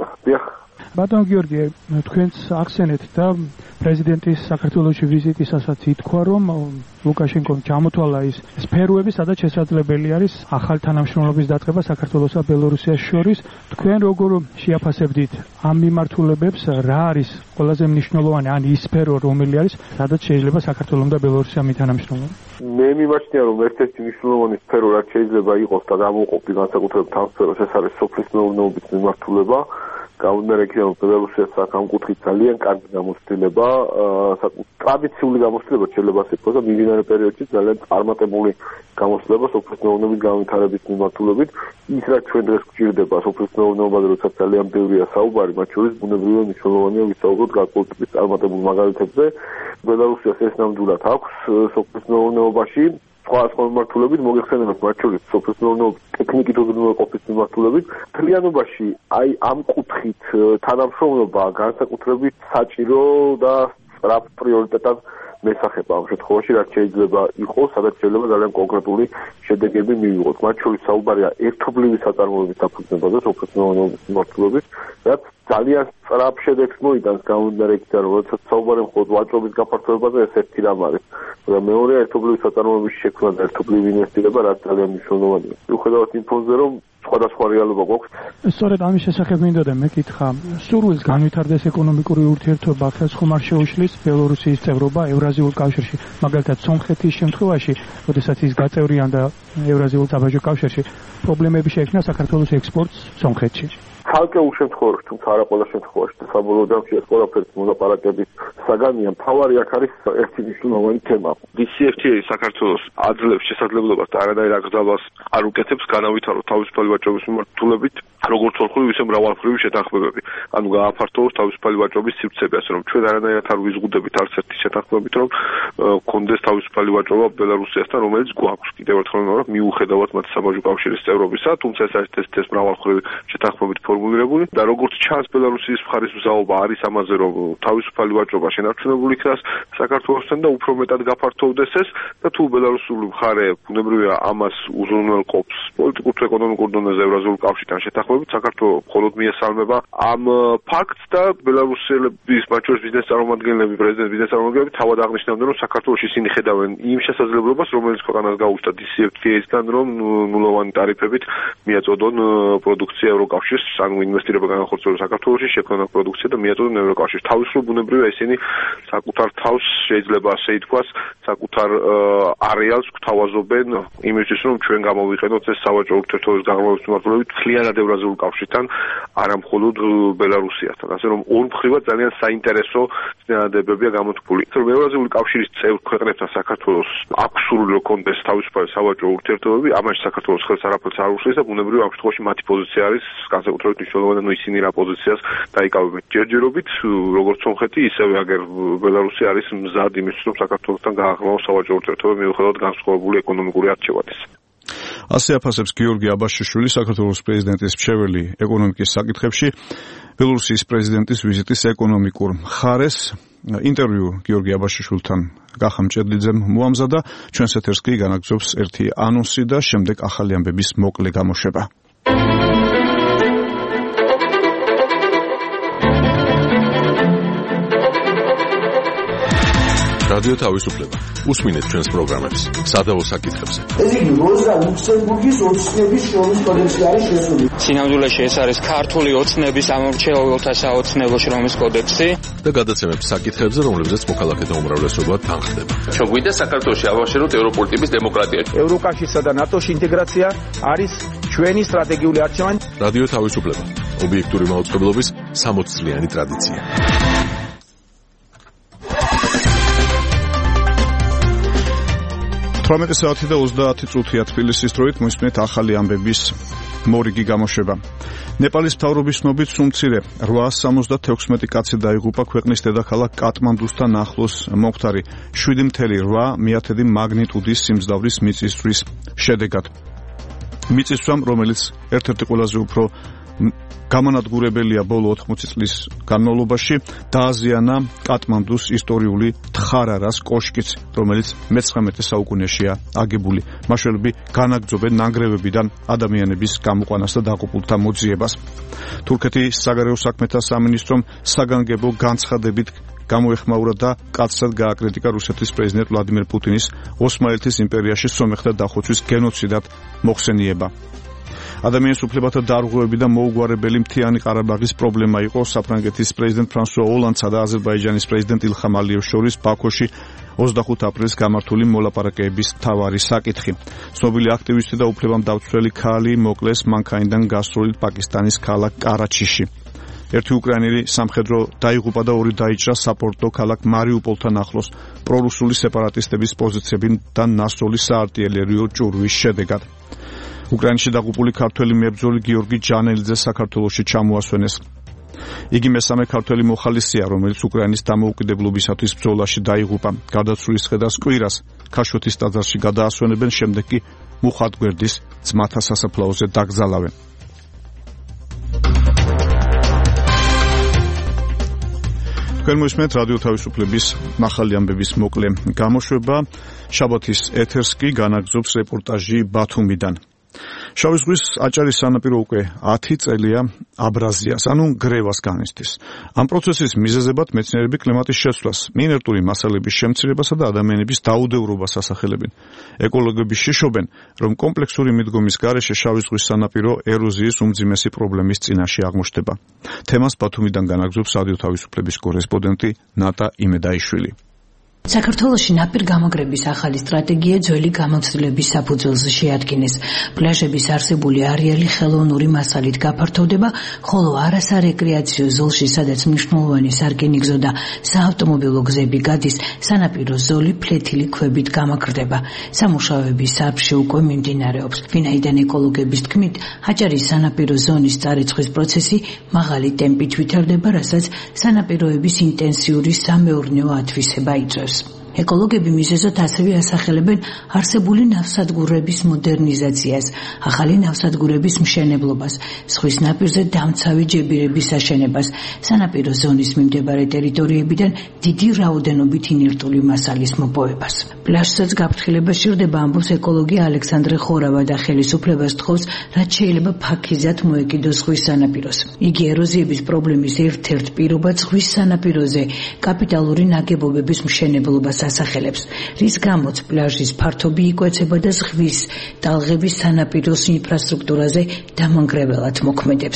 ბატონო გიორგი, თქვენც ახსენეთ და პრეზიდენტის საქართველოში ვიზიტისასაც ითქვა, რომ ლუკაშენკომ ჩამოთვალა ის სფეროები, სადაც შესაძლებელი არის ახალ თანამშრომლობის დაწყება საქართველოსა და ბელორუსიას შორის. თქვენ როგორ შეაფასებდით ამ მიმართულებებს, რა არის ყველაზე მნიშვნელოვანი, ან ის სფერო, რომელი არის, სადაც შეიძლება საქართველოს და ბელორუსიამ მითანამშრომლონ? მე მიმაჩნია, რომ ერთ-ერთი მნიშვნელოვანი სფერო, რაც შეიძლება იყოს და გამოყოფი განსაკუთრებით ამ სფეროს, ეს არის სოფლის მეურნეობის მიმართულება. გამომდინარე იქიდან, რომ ბელარუსიას აქვს ამ კუთხით ძალიან კარგი გამოცდილება, ტრადიციული გამოცდილება შეიძლება ასე ვთქვათ და მიმდინარე პერიოდში ძალიან წარმატებული გამოცდილება სოფლის მეურნეობის განვითარების მიმართულებით. ის რაც ჩვენ დღეს გვჭირდება სოფლის მეურნეობაზე, როცა ძალიან ბევრია საუბარი, მათ შორის ბუნებრივია მნიშვნელოვანია ვისაუბროთ გაკულტურის წარმატებულ მაგალითებზე. ბელარუსიას ეს ნამდვილად აქვს სოფლის მეურნეობაში. სხვა მიმართულებით მოგეხსენებათ, მათ შორის სოფლის მეურნეობის ტექნიკით უზრუნველყოფის მიმართულებით. მთლიანობაში აი ამ კუთხით თანამშრომლობა განსაკუთრებით საჭირო და სწრაფ პრიორიტეტად მესახება ამ შემთხვევაში, რაც შეიძლება იყოს, სადაც შეიძლება ძალიან კონკრეტული შედეგები მივიღოთ. მათ შორის საუბარია ერთობლივი საწარმოების დაფუძნებაზე სოფლის მეურნეობის მიმართულებით, რაც ძალიან სწრაფ შედეგს მოიტანს გამომდინარე იქიდან, რომ როდესაც საუბარი მხოლოდ ვაჭრობის გაფართოებაზე, ეს ერთი რამ არის. და მეორეა ერთობლივი საწარმოების შექმნა და ერთობლივი ინვესტირება, რაც ძალიან მნიშვნელოვანია. მიუხედავად იმ ფონზე, რომ სხვადასხვა რეალობა გვაქვს. სწორედ ამის შესახებ მინდოდა მეკითხა, სურვილს განვითარდეს ეკონომიკური ურთიერთობა, ხელს ხომ არ შეუშლის ბელორუსიის წევრობა ევრაზიულ კავშირში, მაგალითად სომხეთის შემთხვევაში, როდესაც ის გაწევრიანდა ევრაზიულ საბაჟო კავშირში, პრობლემები შეექმნა საქართველოს ექსპორტს სომხეთში. ცალკეულ შემთხვევაში, თუმცა არა ყველა შემთხვევაში, საბოლოო ჯამში ეს ყველაფერი მოლაპარაკების საგანია. მთავარი აქ არის ერთი მნიშვნელოვანი თემა. DCFTA საქართველოს აძლევს შესაძლებლობას და არანაირ აკრძალვას არ უკეთებს განავითაროს თავისუფალი ვაჭრობის მიმართულებით, როგორც ორმხრივი, ისე მრავალმხრივი შეთანხმებები. ანუ გააფართოვოს თავისუფალი ვაჭრობის სივრცეები, ასე რომ ჩვენ არანაირად არ ვიზღუდებით არც ერთი შეთანხმებით, რომ გქონდეს თავისუფალი ვაჭრობა ბელარუსიასთან, რომელიც გვაქვს. კიდევ ერთხელ ვიმეორებ, მიუხედავად მათ საბაჟო კავშირის წევრობისა, თუმცა ეს არის ეს მრავალმხრივი შეთანხმებით ფორმულირებული და როგორც ჩანს ბელარუსის მხარის მზაობა არის ამაზე, რომ თავისუფალი ვაჭრობა შენარჩუნებული იქნას საქართველოსთან და უფრო მეტად გაფართოვდეს ეს და თუ ბელარუსული მხარე ბუნებრივია ამას უზრუნველყოფს პოლიტიკურ თუ ეკონომიკურ დონეზე ევრაზიულ კავშირთან შეთანხმებით, საქართველოს მხოლოდ მიესალმება ამ ფაქტს და ბელარუსელების მათ შორის ბიზნეს წარმომადგენლები, პრეზიდენტის ბიზნეს წარმომადგენლები თავად აღნიშნავდნენ, რომ საქართველოში ისინი ხედავენ იმ შესაძლებლობას, რომელიც ქვეყანას გაუჩნდა DCFTA-სგან, რომ ნულოვანი ტარიფებით მიაწოდონ პროდუქცია ევროკავშირს, ანუ ინვესტირება განახორციელოს საქართველოში, შექმნა პროდუქცია და მიაწოდონ ევროკავშირს. თავისუფლ ბუნებრივია ისინი საკუთარ თავს შეიძლება ასე ითქვას, საკუთარ არეალს გვთავაზობენ იმისთვის, რომ ჩვენ გამოვიყენოთ ეს სავაჭრო ურთიერთობების გაღრმავების მიმართულებით მთლიანად ევრაზიულ კავშირთან, არა მხოლოდ ბელარუსიასთან. ასე რომ ორ მხრივად ძალიან საინტერესო წინადადებებია გამოთქმული. რომ ევრაზიული კავშირის წევრ ქვეყნებთან საქართველოს აქვს სურვილი რომ კონდეს თავისუფალი სავაჭრო ურთიერთობები, ამაში საქართველოს ხელს არაფერს არ უშლის და ბუნებრივია ამ შემთხვევაში მათი პოზიცია არის განსაკუთრებით მნიშვნელოვანი, ანუ ისინი რა პოზიციას დაიკავებენ. ჯერჯერობით როგორც სომხეთი, ისევე აგერ ბელარუსი არის მზად იმისთვის, რომ საქართველოსთან გააღრმავოს სავაჭრო ურთიერთობები მიუხედავად განსხვავებული ეკონომიკური არჩევანის. ასე აფასებს გიორგი აბაშიშვილი, საქართველოს პრეზიდენტის მრჩეველი ეკონომიკის საკითხებში, ბელარუსის პრეზიდენტის ვიზიტის ეკონომიკურ მხარეს. ინტერვიუ გიორგი აბაშიშვილთან გახამ ჭედლიძემ მოამზადა, ჩვენს ეთერს კი განაგრძობს ერთი ანონსი და შემდეგ ახალი ამბების მოკლე გამოშვება. რადიო თავისუფლება. უსმინეთ ჩვენს პროგრამებს სადავო საკითხებზე. ეს იგი როზა ლუქსემბურგის ოცნების შრომის კოდექსი არის შესული. სინამდვილეში ეს არის ქართული ოცნების ამორჩეულთა საოცნებო შრომის კოდექსი და გადაცემებს საკითხებზე, რომლებზეც მოქალაქეთა უმრავლესობა თანხდება. ჩვენ გვინდა საქართველოში ავაშენოთ ევროპული ტიპის დემოკრატია. ევროკავშირსა და ნატოში ინტეგრაცია არის ჩვენი სტრატეგიული არჩევანი. რადიო თავისუფლება. ობიექტური მაუწყებლობის 60 წლიანი ტრადიცია. 18 საათი და 30 წუთია თბილისის დროით მოისმენთ ახალი ამბების მორიგი გამოშვება. ნეპალის მთავრობის ცნობით სუმცირე 876 კაცი დაიღუპა ქვეყნის დედაქალაქ კატმანდუსთან ახლოს მომხდარი 7.8 მეათედი მაგნიტუდის სიმძლავრის მიწისძვრის შედეგად. მიწისძვრამ, რომელიც ერთ-ერთი ყველაზე უფრო გამანადგურებელია ბოლო 80 წლის განმავლობაში, დააზიანა კატმანდუს ისტორიული თხარარას კოშკიც, რომელიც მე-19 საუკუნეშია აგებული. მაშველები განაგრძობენ ნანგრევებიდან ადამიანების გამოყვანას და დაღუპულთა მოძიებას. თურქეთის საგარეო საქმეთა სამინისტრომ საგანგებო განცხადებით გამოეხმაურა და კაცად გააკრიტიკა რუსეთის პრეზიდენტ ვლადიმერ პუტინის ოსმალეთის იმპერიაში სომეხთა დახოცვის გენოციდად მოხსენიება. ადამიანის უფლებათა დარღვევები და მოუგვარებელი მთიანი ყარაბაღის პრობლემა იყო საფრანგეთის პრეზიდენტ ფრანსუა ოლანდსა და აზერბაიჯანის პრეზიდენტ ილხამ ალიევს შორის ბაქოში 25 აპრილს გამართული მოლაპარაკებების მთავარი საკითხი. ცნობილი აქტივისტი და უფლებამდამცველი ქალი მოკლეს მანქანიდან გასროლით პაკისტანის ქალაქ კარაჩიში. ერთი უკრაინელი სამხედრო დაიღუპა და ორი დაიჭრა საპორტო ქალაქ მარიუპოლთან ახლოს პრორუსული სეპარატისტების პოზიციებიდან ნასროლი საარტილერიო ჭურვის შედეგად. უკრაინაში დაღუპული ქართველი მებრძოლი გიორგი ჯანელიძე საქართველოში ჩამოასვენეს. იგი მესამე ქართველი მოხალისეა, რომელიც უკრაინის დამოუკიდებლობისათვის ბრძოლაში დაიღუპა. გარდაცვლილის ხედავს კვირას ქაშვეთის ტაძარში გადაასვენებენ, შემდეგ კი მუხატგვერდის ძმათა სასაფლაოზე დაკრძალავენ. თქვენ მოისმენთ რადიო თავისუფლების ახალი ამბების მოკლე გამოშვება. შაბათის ეთერს კი განაგრძობს რეპორტაჟი ბათუმიდან. შავი ზღვის აჭარის სანაპირო უკვე 10 წელია აბრაზიას, ანუ გრევას განიცდის. ამ პროცესის მიზეზებად მეცნიერები კლიმატის შეცვლას, მინერალური მასალების შემცირებასა და ადამიანების დაუდევრობას ასახელებენ. ეკოლოგები შეშობენ, რომ კომპლექსური მიდგომის გარეშე შავი ზღვის სანაპირო ეროზიის უმძიმესი პრობლემის წინაშე აღმოჩნდება. თემას ბათუმიდან განაგრძობს რადიო თავისუფლების კორესპონდენტი ნატა იმედაიშვილი. საქართველოში ნაპირგამაგრების ახალი სტრატეგია ძველი გამოცდილების საფუძველზე შეადგინეს. პლაჟების არსებული არეალი ხელოვნური მასალით გაფართოვდება, ხოლო არასარეკრეაციო ზოლში, სადაც მნიშვნელოვანი სარკინიგზო და საავტომობილო გზები გადის, სანაპირო ზოლი ფლეთილი ქვებით გამაგრდება. სამუშაოების სარფში უკვე მიმდინარეობს. ვინაიდან ეკოლოგების თქმით, აჭარის სანაპირო ზონის წარეცხვის პროცესი მაღალი ტემპით ვითარდება, რასაც სანაპიროების ინტენსიური სამეურნეო ათვისება იწვევს. ეკოლოგები მიზეზად ასევე ასახელებენ არსებული ნავსადგურების მოდერნიზაციას, ახალი ნავსადგურების მშენებლობას, ზღვის ნაპირზე დამცავი ჯებირების აშენებას, სანაპირო ზონის მიმდებარე ტერიტორიებიდან დიდი რაოდენობით ინერტული მასალის მოპოვებას. პლაჟსაც გაფრთხილება სჭირდება, ამბობს ეკოლოგი ალექსანდრე ხორავა და ხელისუფლებას თხოვს, რაც შეიძლება ფაქიზად მოეკიდოს ზღვის სანაპიროს. იგი ეროზიების პრობლემის ერთ-ერთ პირობად ზღვის სანაპიროზე კაპიტალური ნაგებობების მშენებლობას ასახელებს, რის გამოც პლაჟის ფართობი იკვეცება და ზღვის ტალღების სანაპიროს ინფრასტრუქტურაზე დამანგრეველად მოქმედებს.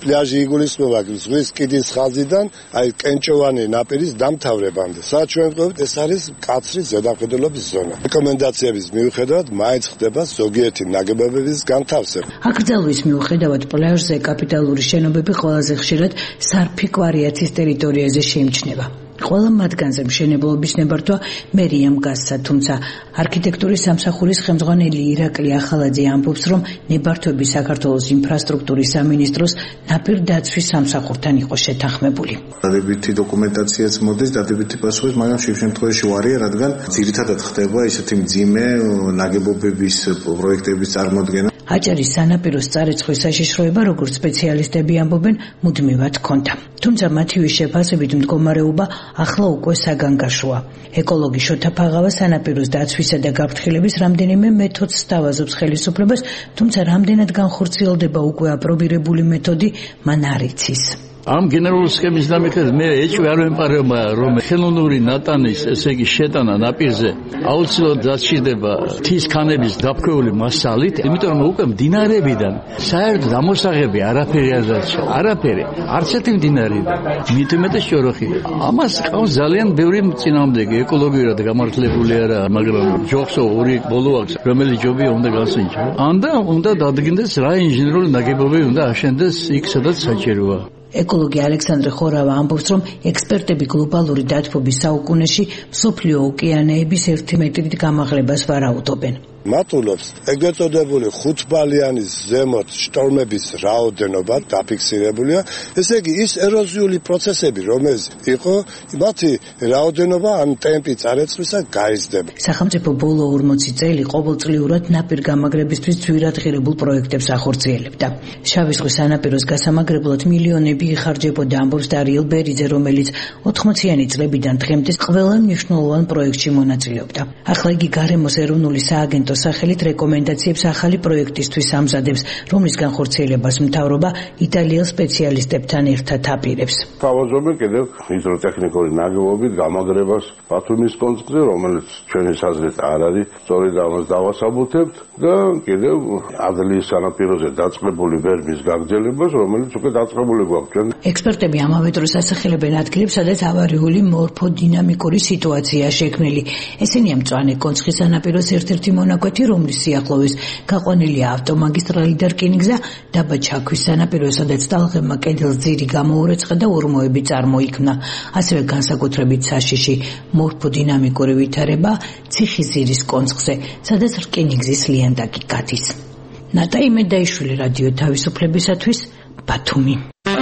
პლაჟი იგულისხმება ზღვის კიდის ხაზიდან, აი კენჭოვანი ნაპირის დამთავრებამდე. სადაც ჩვენ ვთქვით, ეს არის მკაცრი ზედამხედველობის ზონა. რეკომენდაციების მიუხედავად, მაინც ხდება ზოგიერთი ნაგებობების განთავსება. აკრძალვის მიუხედავად, პლაჟზე კაპიტალური შენობები ყველაზე ხშირად სარფი კვარიაცის ტერიტორიაზე შეიმჩნევა. ყველა მათგანზე მშენებლობის ნებართვა მერიამ გასცა, თუმცა არქიტექტურის სამსახურის ხელმძღვანელი ირაკლი ახალაძე ამბობს, რომ ნებართვები საქართველოს ინფრასტრუქტურის სამინისტროს ნაპირ დაცვის სამსახურთან იყო შეთანხმებული. დადებითი დოკუმენტაციაც მოდის, დადებითი პასუხიც, მაგრამ შევ შემთხვევაში ვარია, რადგან ძირითადად ხდება ისეთი მძიმე ნაგებობების პროექტების წარმოდგენა. აჭარის სანაპიროს წარეცხვის საშიშროება, როგორც სპეციალისტები ამბობენ, მუდმივად ჰქონდა. თუმცა მათივე შეფასებით მდგომარეობა ახლა უკვე საგანგაშოა. ეკოლოგი შოთა ფაღავა სანაპიროს დაცვისა და გაფრთხილების რამდენიმე მეთოდს სთავაზობს ხელისუფლებას, თუმცა რამდენად განხორციელდება უკვე აპრობირებული მეთოდი, მან არ იცის. ამ გენერალური სქემის დამოკიდებით მე ეჭვი არ ვემყარება, რომ ხელოვნური ნატანის, ესე იგი შეტანა ნაპირზე აუცილებლად დასჭირდება მთის ქანების დაფქვეული მასალით, იმიტომ რომ უკვე მდინარეებიდან საერთოდ ამოსაღები არაფერი არ დარჩა. არაფერი, არც ერთი მდინარე. მithumetes ჭოროხი. ამას ყავს ძალიან ბევრი წინააღმდეგი, ეკოლოგიურად გამართლებული არა, მაგრამ ჯოხსო ორი ბოლო აქვს, რომელიც ჯობია უნდა გასინჯა. უნდა დადგინდეს რა ინჟინერული ნაგებობები უნდა აშენდეს იქ, სადაც საჭიროა. ეკოლოგი ალექსანდრე ხორავა ამბობს, რომ ექსპერტები გლობალური დათბობის საუკუნეში მსოფლიო ოკეანეების 1 მეტრით გამაღლებას ვარაუდობენ. მატულობს ეგრეთ წოდებული 5 ბალიანი ზემოთ შტორმების რაოდენობა დაფიქსირებულია. ესე იგი, ის ეროზიული პროცესები, რომელიც იყო, მათი რაოდენობა ან ტემპი წარეცხვისა გაიზრდება. სახელმწიფო ბოლო 40 წელი ყოველწლიურად ნაპირ გამაგრებისთვის ძვირად ღირებულ პროექტებს ახორციელებდა. შავი ზღვის სანაპიროს გასამაგრებლად მილიონები იხარჯებოდა, ამბობს დარიელ ბერიძე, რომელიც 80-იანი წლებიდან დღემდე ყველა მნიშვნელოვან პროექტში მონაწილეობდა. ახლა იგი გარემოს ეროვნული სააგენტოს სახელით რეკომენდაციებს ახალი პროექტისთვის ამზადებს, რომლის განხორციელებას მთავრობა იტალიელ სპეციალისტებთან ერთად აპირებს. თავაზობენ კიდევ ჰიდროტექნიკური ნაგებობით გამაგრებას ბათუმის კონცხზე, რომელიც ჩვენი საზრით არ არის, სწორედ ამას დავასაბუთებთ და კიდევ ადრიის სანაპიროზე დაწყებული ვერმის გაგრძელებას, რომელიც უკვე დაწყებული გვაქვს ჩვენ. ექსპერტები ამავე დროს ასახელებენ ადგილებს, სადაც ავარიული მორფოდინამიკური სიტუაცია შექმნილი. ესენია მწვანე კონცხის სანაპიროს ერთ-ერთი მონაკვეთი, რომლის სიახლოვეს გაყვანილია ავტომაგისტრალი და რკინიგზა, დაბა ჩაქვის სანაპირო, სადაც ტალღებმა კედელს ძირი გამოურეცხა და ორმოები წარმოიქმნა. ასევე განსაკუთრებით საშიში მორფოდინამიკური ვითარება ციხისძირის კონცხზე, სადაც რკინიგზის ლიანდაგი გადის. ნატაი მედაიშვილი, რადიო თავისუფლებისათვის, ბათუმი.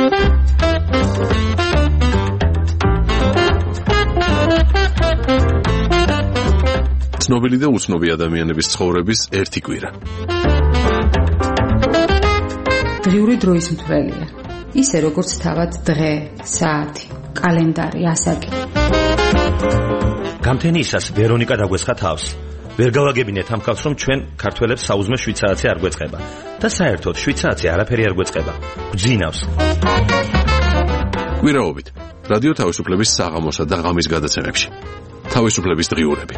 ცნობილი და უცნობი ადამიანების ცხოვრების ერთი კვირა. დღიური დროის მთვრელია. ისე როგორც თავად დღე, საათი, კალენდარი, ასაკი. გამთენიისას ვერონიკა დაგვესხა თავს. ვერ გავაგებინეთ ამ ხალხს, რომ ჩვენ ქართველებს საუზმე შვიცარიცი არ გვეწყება და საერთოდ შვიცარიცი არაფერი არ გვეწყება. გძინავს. კვირაობით რადიო თავისუფლების საღამოსა და ღამის გადაცემებში. თავისუფლების დღიურები.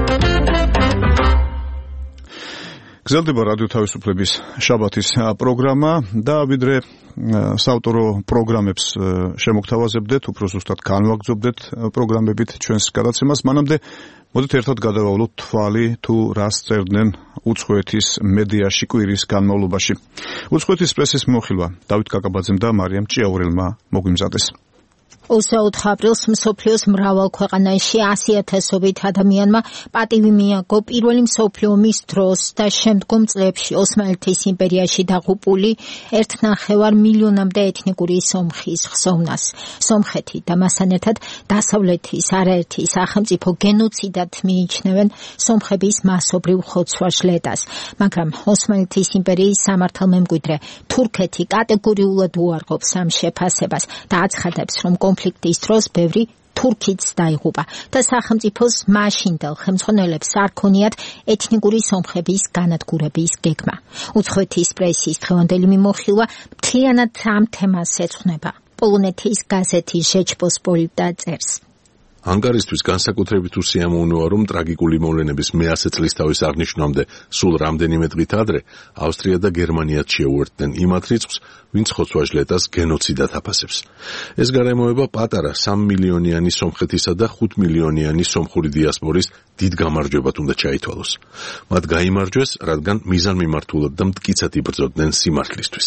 გრძელდება რადიო თავისუფლების შაბათის პროგრამა და ვიდრე საავტორო პროგრამებს შემოგთავაზებდეთ, უფრო ზუსტად განვაგრძობდეთ პროგრამებით ჩვენს გადაცემას, მანამდე მოდით ერთად გადავავლოთ თვალი თუ რას წერდნენ უცხოეთის მედიაში კვირის განმავლობაში. უცხოეთის პრესის მოხილვა დავით კაკაბაძემ და მარიამ ჭიაურელმა მოგვიმზადეს. 24 აპრილს მსოფლიოს მრავალ ქვეყანაში 100,000-ობით ადამიანმა პატივი მიაგო პირველი მსოფლიო ომის დროს და შემდგომ წლებში ოსმალეთის იმპერიაში დაღუპული 1,5 მილიონამდე ეთნიკური სომხის ხსოვნას. სომხეთი და მასთან ერთად დასავლეთის არაერთი სახელმწიფო გენოციდად მიიჩნევენ სომხების მასობრივ ხოცვა-ჟლეტას, მაგრამ ოსმალეთის იმპერიის სამართალმემკვიდრე თურქეთი კატეგორიულად უარყოფს ამ შეფასებას და აცხადებს, რომ კონფლიქტის დროს ბევრი თურქიც დაიღუპა და სახელმწიფოს მაშინდელ ხელმძღვანელებს არ ქონიათ ეთნიკური სომხების განადგურების გეგმა. უცხოეთის პრესის დღევანდელი მიმოხილვა მთლიანად ამ თემას ეძღვნება. პოლონეთის გაზეთი ჟეჩპოსპოლიტა წერს. ანგარისთვის განსაკუთრებით უსიამოვნოა, რომ ტრაგიკული მოვლენების მე-100 წლისთავის აღნიშვნამდე სულ რამდენიმე დღით ადრე ავსტრია და გერმანიაც შეუერთდნენ იმ რიცხვს, ვინც ხოცვა-ჟლეტას გენოციდად აფასებს. ეს გარემოება პატარა 3 მილიონიანი სომხეთისა და 5 მილიონიანი სომხური დიასპორის დიდ გამარჯვებად უნდა ჩაითვალოს. მათ გაიმარჯვეს, რადგან მიზანმიმართულად და მტკიცად იბრძოდნენ სიმართლისთვის.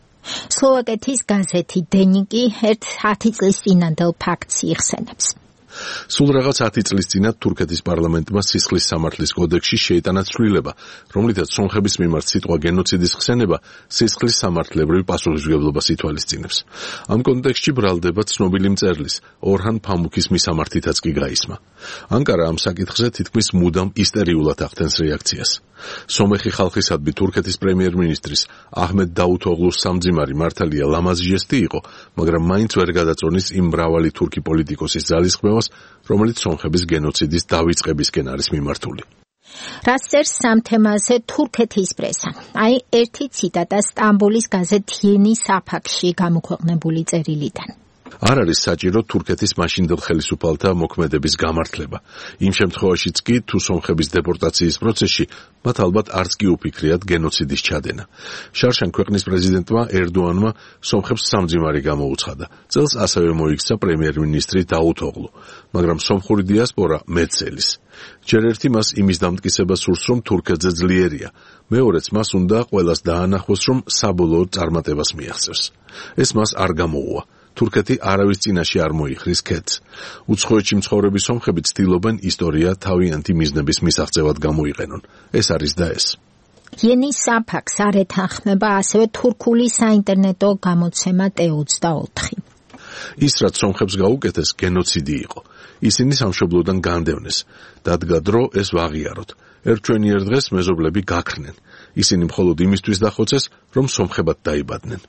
სლოვაკეთის გაზეთი დენიკი ერთ 10 წლის წინანდელ ფაქტს იხსენებს. სულ რაღაც 10 წლის წინათ თურქეთის პარლამენტმა სისხლის სამართლის კოდექსში შეიტანა ცვლილება, რომლითაც სომხების მიმართ სიტყვა გენოციდის ხსენება სისხლის სამართლებრივ პასუხისმგებლობას ითვალისწინებს. ამ კონტექსტში ბრალდება ცნობილი მწერლის ორჰან ფამუქის მისამართითაც კი გაისმა. ანკარა ამ საკითხზე თითქმის მუდამ ისტერიულად ახდენს რეაქციას. სომეხი ხალხისადმი თურქეთის პრემიერ-მინისტრის აჰმედ დაუთოღლუს სამძიმარი მართალია ლამაზი ჟესტი იყო, მაგრამ მაინც ვერ გადაწონის იმ მრავალი თურქი პოლიტიკოსის ძალისხმევას, რომელიც სომხების გენოციდის დავიწყებისკენ არის მიმართული. რაც წერს ამ თემაზე თურქეთის პრესა. აი ერთი ციტატა სტამბოლის გაზეთ იენი საფაქში გამოქვეყნებული წერილიდან. არ არის საჭირო თურქეთის მაშინდელ ხელისუფალთა მოქმედების გამართლება. იმ შემთხვევაშიც კი, თუ სომხების დეპორტაციის პროცესში მათ ალბათ არც კი უფიქრიათ გენოციდის ჩადენა. შარშან ქვეყნის პრეზიდენტმა ერდოანმა სომხებს სამძიმარი გამოუცხადა. წელს ასევე მოიქცა პრემიერ-მინისტრი დაუთოღლუ, მაგრამ სომხური დიასპორა მეცელის. ჯერ ერთი მას იმის დამტკიცება სურს, რომ თურქეთზე ძლიერია. მეორეც მას უნდა ყველას დაანახოს, რომ საბოლოოდ წარმატებას მიაღწევს. ეს მას არ გამოუვა. თურქეთი არავის წინაშე არ მოიხრის ქედს. უცხოეთში მცხოვრები სომხები ცდილობენ ისტორია თავიანთი მიზნების მისაღწევად გამოიყენონ. ეს არის და ეს. იენი საფაქს არ ეთანხმება ასევე თურქული საინტერნეტო გამოცემა T24. ის რაც სომხებს გაუკეთეს გენოციდი იყო. ისინი სამშობლოდან განდევნეს. დადგა დრო ეს ვაღიაროთ. ერთჩვენიერ დღეს მეზობლები გაქრნენ. ისინი მხოლოდ იმისთვის დახოცეს, რომ სომხებად დაიბადნენ.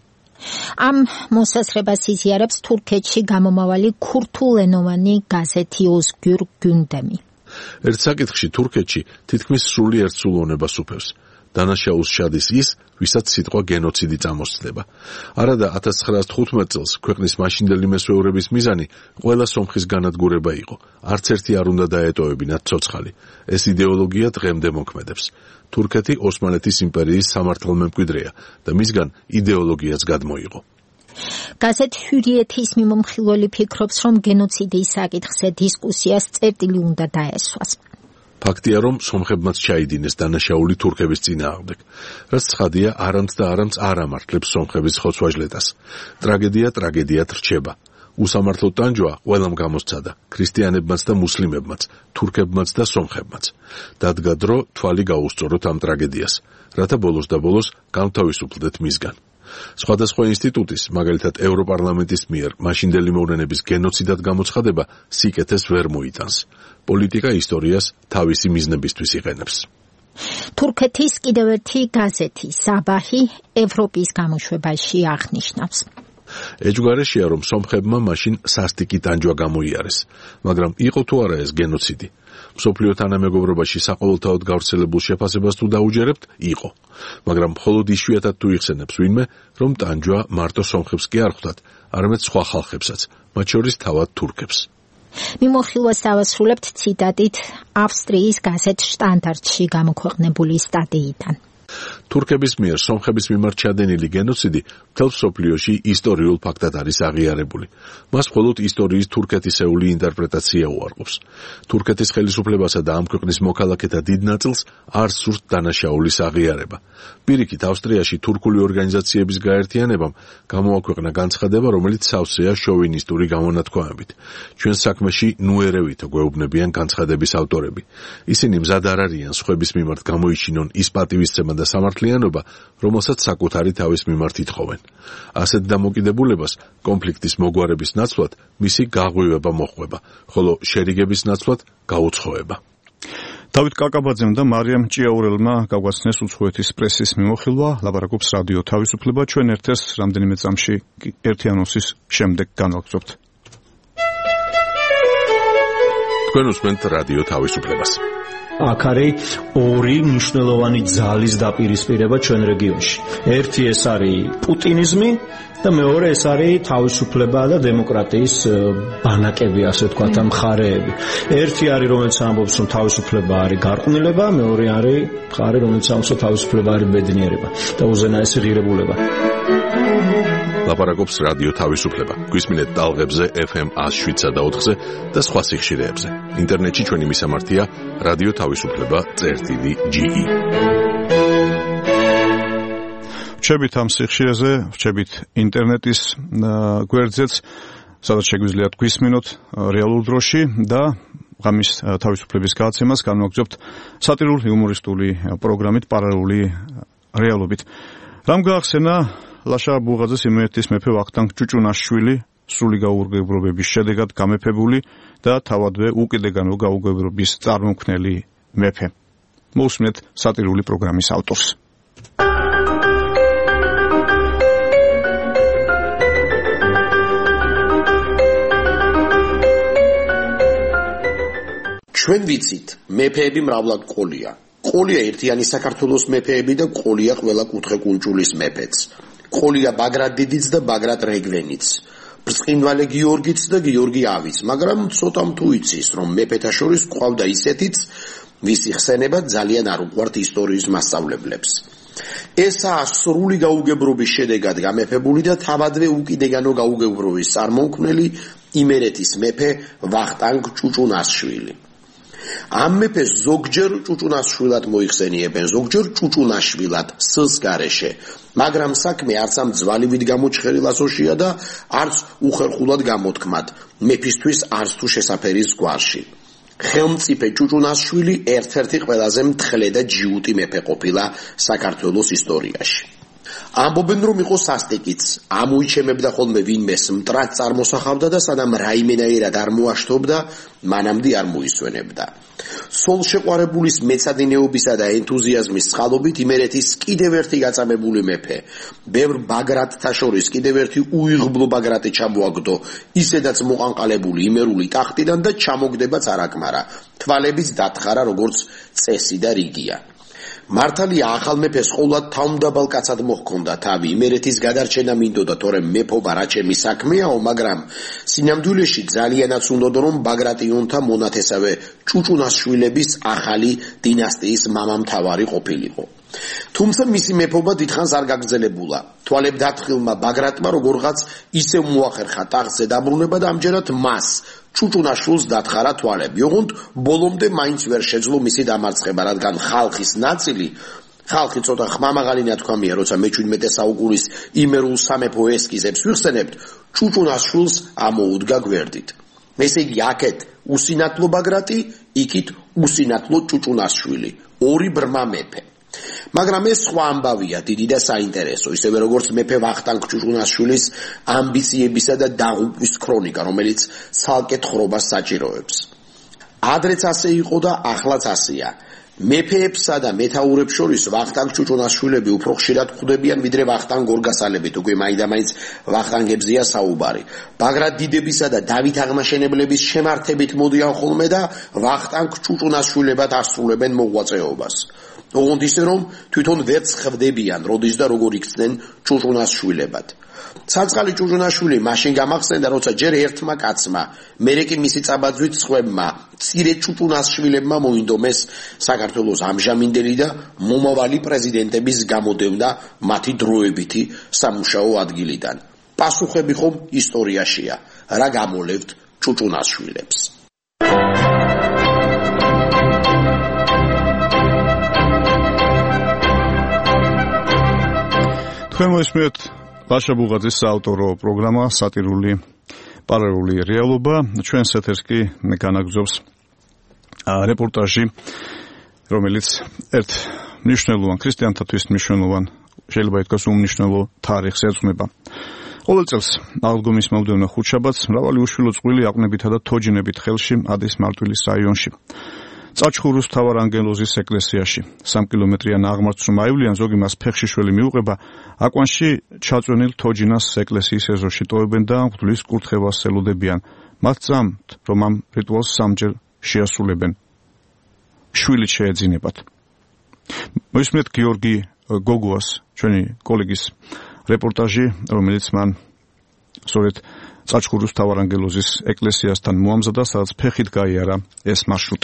ამ მოსაზრებას იზიარებს თურქეთში გამომავალი ქურთულენოვანი გაზეთი ოზგურ გუნდემი. ერთ საკითხში თურქეთში თითქმის სულიერ სულონებას უფევს. დანაშაულს შედის ის, ვისაც სიტყვა გენოციდი წამოსწდება. არადა 1915 წელს ქვეყნის მაშინდელი მესვეურების მიზანი ყველა სომხის განადგურება იყო. არც ერთი არ უნდა დაეტოვებინათ ცოცხალი. ეს იდეოლოგია დღემდე მოქმედებს. თურქეთი ოსმალეთის იმპერიის სამართალმემკვიდრეა და მისგან იდეოლოგიაც გადმოიღო. გაზეთ ჰურიეთის მიმომხილველი ფიქრობს, რომ გენოციდის საკითხზე დისკუსიას წერტილი უნდა დაესვას. ფაქტია, რომ სომხებმაც ჩაიდინეს დანაშაული თურქების წინააღმდეგ. რაც ცხადია, არამც და არამც არ ამართლებს სომხების ხოცვა-ჟლეტას. ტრაგედიად რჩება. უსამართლო ტანჯვა ყველამ გამოსცადა, ქრისტიანებმაც და მუსლიმებმაც, თურქებმაც და სომხებმაც. დადგა დრო თვალი გაუსწოროთ ამ ტრაგედიას, რათა ბოლოს და ბოლოს განთავისუფლდეთ მისგან. სხვადასხვა ინსტიტუტის, მაგალითად ევროპარლამენტის მიერ მაშინდელი მოვლენების გენოციდად გამოცხადება სიკეთეს ვერ მოიტანს. პოლიტიკა ისტორიას თავისი მიზნებისთვის იყენებს. თურქეთის კიდევ ერთი გაზეთი საბაჰი ევროპის გამოშვებაში აღნიშნავს. ეჯგარეშია, რომ სომხებმა მაშინ სასტიკი ტანჯვა გამოიარეს, მაგრამ იყო თუ არა ეს გენოციდი? მსოფლიო თანამეგობრობაში საყოველთაოდ გავრცელებულ შეფასებას თუ დაუჯერებთ, იყო. მაგრამ მხოლოდ იშვიათად თუ იხსენებს ვინმე, რომ ტანჯვა მარტო სომხებს კი არ ხვდათ, არამედ სხვა ხალხებსაც, მათ შორის თავად თურქებს. მიმოხილვას დავასრულებთ ციტატით ავსტრიის გაზეთ შტანდარტში გამოქვეყნებული სტატიიდან. თურქების მიერ სომხების მიმართ ჩადენილი გენოციდი მთელ მსოფლიოში ისტორიულ ფაქტად არის აღიარებული. მას მხოლოდ ისტორიის თურქეთისეული ინტერპრეტაცია უარყოფს. თურქეთის ხელისუფლებასა და ამ ქვეყნის მოქალაქეთა დიდ ნაწილს არ სურთ დანაშაულის აღიარება. პირიქით, ავსტრიაში თურქული ორგანიზაციების გაერთიანებამ გამოაქვეყნა განცხადება, რომელიც სავსეა შოვინისტური გამონათქვამებით. ჩვენ საქმეში ნუერევითო გვეუბნებიან განცხადების ავტორები. ისინი მზად არ არიან სხვების მიმართ გამოიჩინონ ის პატივისცემა და სამართლიანობა, რომელსაც საკუთარი თავის მიმართ ითხოვენ. ასეთ დამოკიდებულებას კონფლიქტის მოგვარების ნაცვლად მისი გაღვივება მოჰყვება, ხოლო შერიგების ნაცვლად გაუცხოება. დავით კაკაბაძემ და მარიამ ჭიაურელმა გაგვაცნეს უცხოეთის პრესის მიმოხილვა, ლაპარაკობს რადიო თავისუფლება. ჩვენ ერთ-ერთ რამდენიმე წამში ერთი ანონსის შემდეგ განვაგრძობთ. თქვენ უსმენთ რადიო თავისუფლებას. აქ არის ორი მნიშვნელოვანი ძალის დაპირისპირება ჩვენ რეგიონში. ერთი ეს არის პუტინიზმი, და მეორე ეს არის თავისუფლება და დემოკრატიის ბანაკები, ასე ვთქვათ, მხარეები. ერთი არის, რომელიც ამბობს, რომ თავისუფლება არის გარყვნილება, მეორე არის მხარე, რომელიც ამბობს, რომ თავისუფლება არის ბედნიერება და უზენაესი ღირებულება. ლაპარაკობს რადიო თავისუფლება. გვისმინეთ ტალღებზე FM 107.4-ზე და სხვა სიხშირეებზე. ინტერნეტში ჩვენი მისამართია რადიო თავისუფლება.ge. ვჩებით ამ სიხშირეზე, ვჩებით ინტერნეტის გვერდზეც, სადაც შეგვიძლიათ გვისმინოთ რეალურ დროში და ღამის თავისუფლების გადაცემას განვაგრძობთ სატირული იუმორისტული პროგრამით პარალელური რეალობით. რამ გაახსენა ლაშა ბუღაძეს იმერეთის მეფე ვახტანგ ჭუჭუნაშვილი სრული გაუგებრობების შედეგად გამეფებული და თავადვე უკიდეგანო გაუგებრობის წარმომქმნელი მეფე. მოусმინეთ სატირული პროგრამის ავტორს. ჩვენ ვიცით, მეფეები მრავლად ყოლია. ყოლია ერთიანი საქართველოს მეფეები და ყოლია ყველა კუთხე-კუნჭულის მეფეც. ყოლია ბაგრატ დიდიც და ბაგრატ რეგვენიც. ბრწყინვალე გიორგიც და გიორგი ავიც, მაგრამ ცოტამ თუ იცის, რომ მეფეთა შორის ყავდა ისეთიც, ვისი ხსენება ძალიან არ უყვართ ისტორიის მასწავლებლებს. ესაა სრული გაუგებრობის შედეგად გამეფებული და თავადვე უკიდეგანო გაუგებრობის წარმომქმნელი იმერეთის მეფე ვახტანგ ჭუჭუნაშვილი. ამ მეფეს ზოგჯერ ჭუჭუნაშვილად მოიხსენიებენ, ზოგჯერ ჭუჭუნაშვილად სს გარეშე, მაგრამ საქმე არც ამ ძვალივით გამოჩხერილასოშია და არც უხერხულად გამოთქმად, მეფისთვის არც თუ შესაფერის გვარში. ხელმწიფე ჭუჭუნაშვილი ერთ-ერთი ყველაზე მთხრე და ჯიუტი მეფე ყოფილა საქართველოს ისტორიაში. ამბობენ, რომ იყო სასტიკიც, ამოიჩემებდა ხოლმე ვინმეს მტრად წარმოსახავდა და სანამ რაიმენაირად არ მოაშთობდა, მანამდე არ მოისვენებდა. სოლშეყვარებულის მეცადინეობისა და ენთუზიაზმის წყალობით იმერეთის კიდევ ერთი გაწამებული მეფე, ბევრ ბაგრატთა შორის კიდევ ერთი უიღბლო ბაგრატი ჩამოაგდო, ისედაც მოყანყალებული იმერული ტახტიდან და ჩამოგდებაც არ აკმარა, თვალებიც დათხარა როგორც წესი და რიგია. მართალია ახალ მეფეს ყოვლად თავმდაბალ კაცად მოჰქონდა თავი, იმერეთის გადარჩენა მინდოდა, თორემ მეფობა რა ჩემი საქმეაო, მაგრამ სინამდვილეში ძალიანაც უნდოდა, რომ ბაგრატიონთა მონათესავე ჭუჭუნაშვილების ახალი დინასტიის მამამთავარი ყოფილიყო. თუმცა მისი მეფობა დიდხანს არ გაგრძელებულა. თვალებ დათხილმა ბაგრატმა როგორღაც ისევ მოახერხა ტახტზე დაბრუნება და ამჯერად მას ჭუჭუნაშვილს დათხარა თვალები. ოღონდ ბოლომდე მაინც ვერ შეძლო მისი დამარცხება, რადგან ხალხის ნაწილი, ხალხი ცოტა ხმამაღალი ნათქვამია, როცა მე-17 საუკუნის იმერულ სამეფო ესკიზებს ვიხსენებთ, ჭუჭუნაშვილს ამოუდგა გვერდით. ესე იგი, აქეთ უსინათლო ბაგრატი, იქით უსინათლო ჭუჭუნაშვილი, ორი ბრმა მეფე. მაგრამ ეს სხვა ამბავია, დიდი და საინტერესო, ისევე როგორც მეფე ვახტანგ ჭუჭუნაშვილის ამბიციებისა და დაღუპვის ქრონიკა, რომელიც ცალკე თხრობას საჭიროებს. ადრეც ასე იყო და ახლაც ასეა. მეფეებსა და მეთაურებს შორის ვახტანგ ჭუჭუნაშვილები უფრო ხშირად გვხვდებიან, ვიდრე ვახტანგ გორგასალებით, უკვე მაინდა-მაინც ვახტანგებზია საუბარი. ბაგრატ დიდებისა და დავით აღმაშენებლების შემართებით მოდიან ხოლმე და ვახტანგ ჭუჭუნაშვილებად ასრულებენ მოღვაწეობას. ოღონდ ისე რომ თვითონ ვერც ხვდებიან, როდის და როგორ იქცნენ ჭუჭუნაშვილებად. ცაწყალი ჭუჭუნაშვილი მაშინ გამახსენდა, როცა ჯერ ერთმა კაცმა, მერე კი მისი წაბაძვით სხვებმა, მცირე ჭუჭუნაშვილებმა მოინდომეს საქართველოს ამჟამინდელი და მომავალი პრეზიდენტების გამოდევნა მათი დროებითი სამუშაო ადგილიდან. პასუხები ხომ ისტორიაშია, რა გამოლევთ ჭუჭუნაშვილებს. მოისმენთ ლაშა ბუღაძის საავტორო პროგრამა სატირული პარალელური რეალობა. ჩვენს ეთერს კი განაგრძობს რეპორტაჟი, რომელიც ერთ მნიშვნელოვან ქრისტიანთათვის მნიშვნელოვან, შეიძლება ითქვას უმნიშვნელო თარიღს ეძღვნება. ყოველ წელს აღდგომის მომდევნო ხუთშაბათს მრავალი უშვილო წყვილი აყვნებითა და თოჯინებით ხელში ადის მარტვილის რაიონში. წაჩხურუს მთავარანგელოზის ეკლესიაში 3 კილომეტრიან აღმართს რომ აივლიან, ზოგი მას ფეხშიშველი მიუყვება, აკვანში ჩაწვენილ თოჯინას ეკლესიის ეზოში ტოვებენ და მღვდლის კურთხევას ელოდებიან. მათ წამთ, რომ ამ რიტუალს სამჯერ შეასრულებენ. შვილით შეეძინებათ. მოისმენთ გიორგი გოგუას, ჩვენი კოლეგის რეპორტაჟი, რომელიც მან სწორედ წაჩხურუს მთავარანგელოზის ეკლესიასთან მოამზადა, სადაც ფეხით გაიარა ეს მარშრუტი.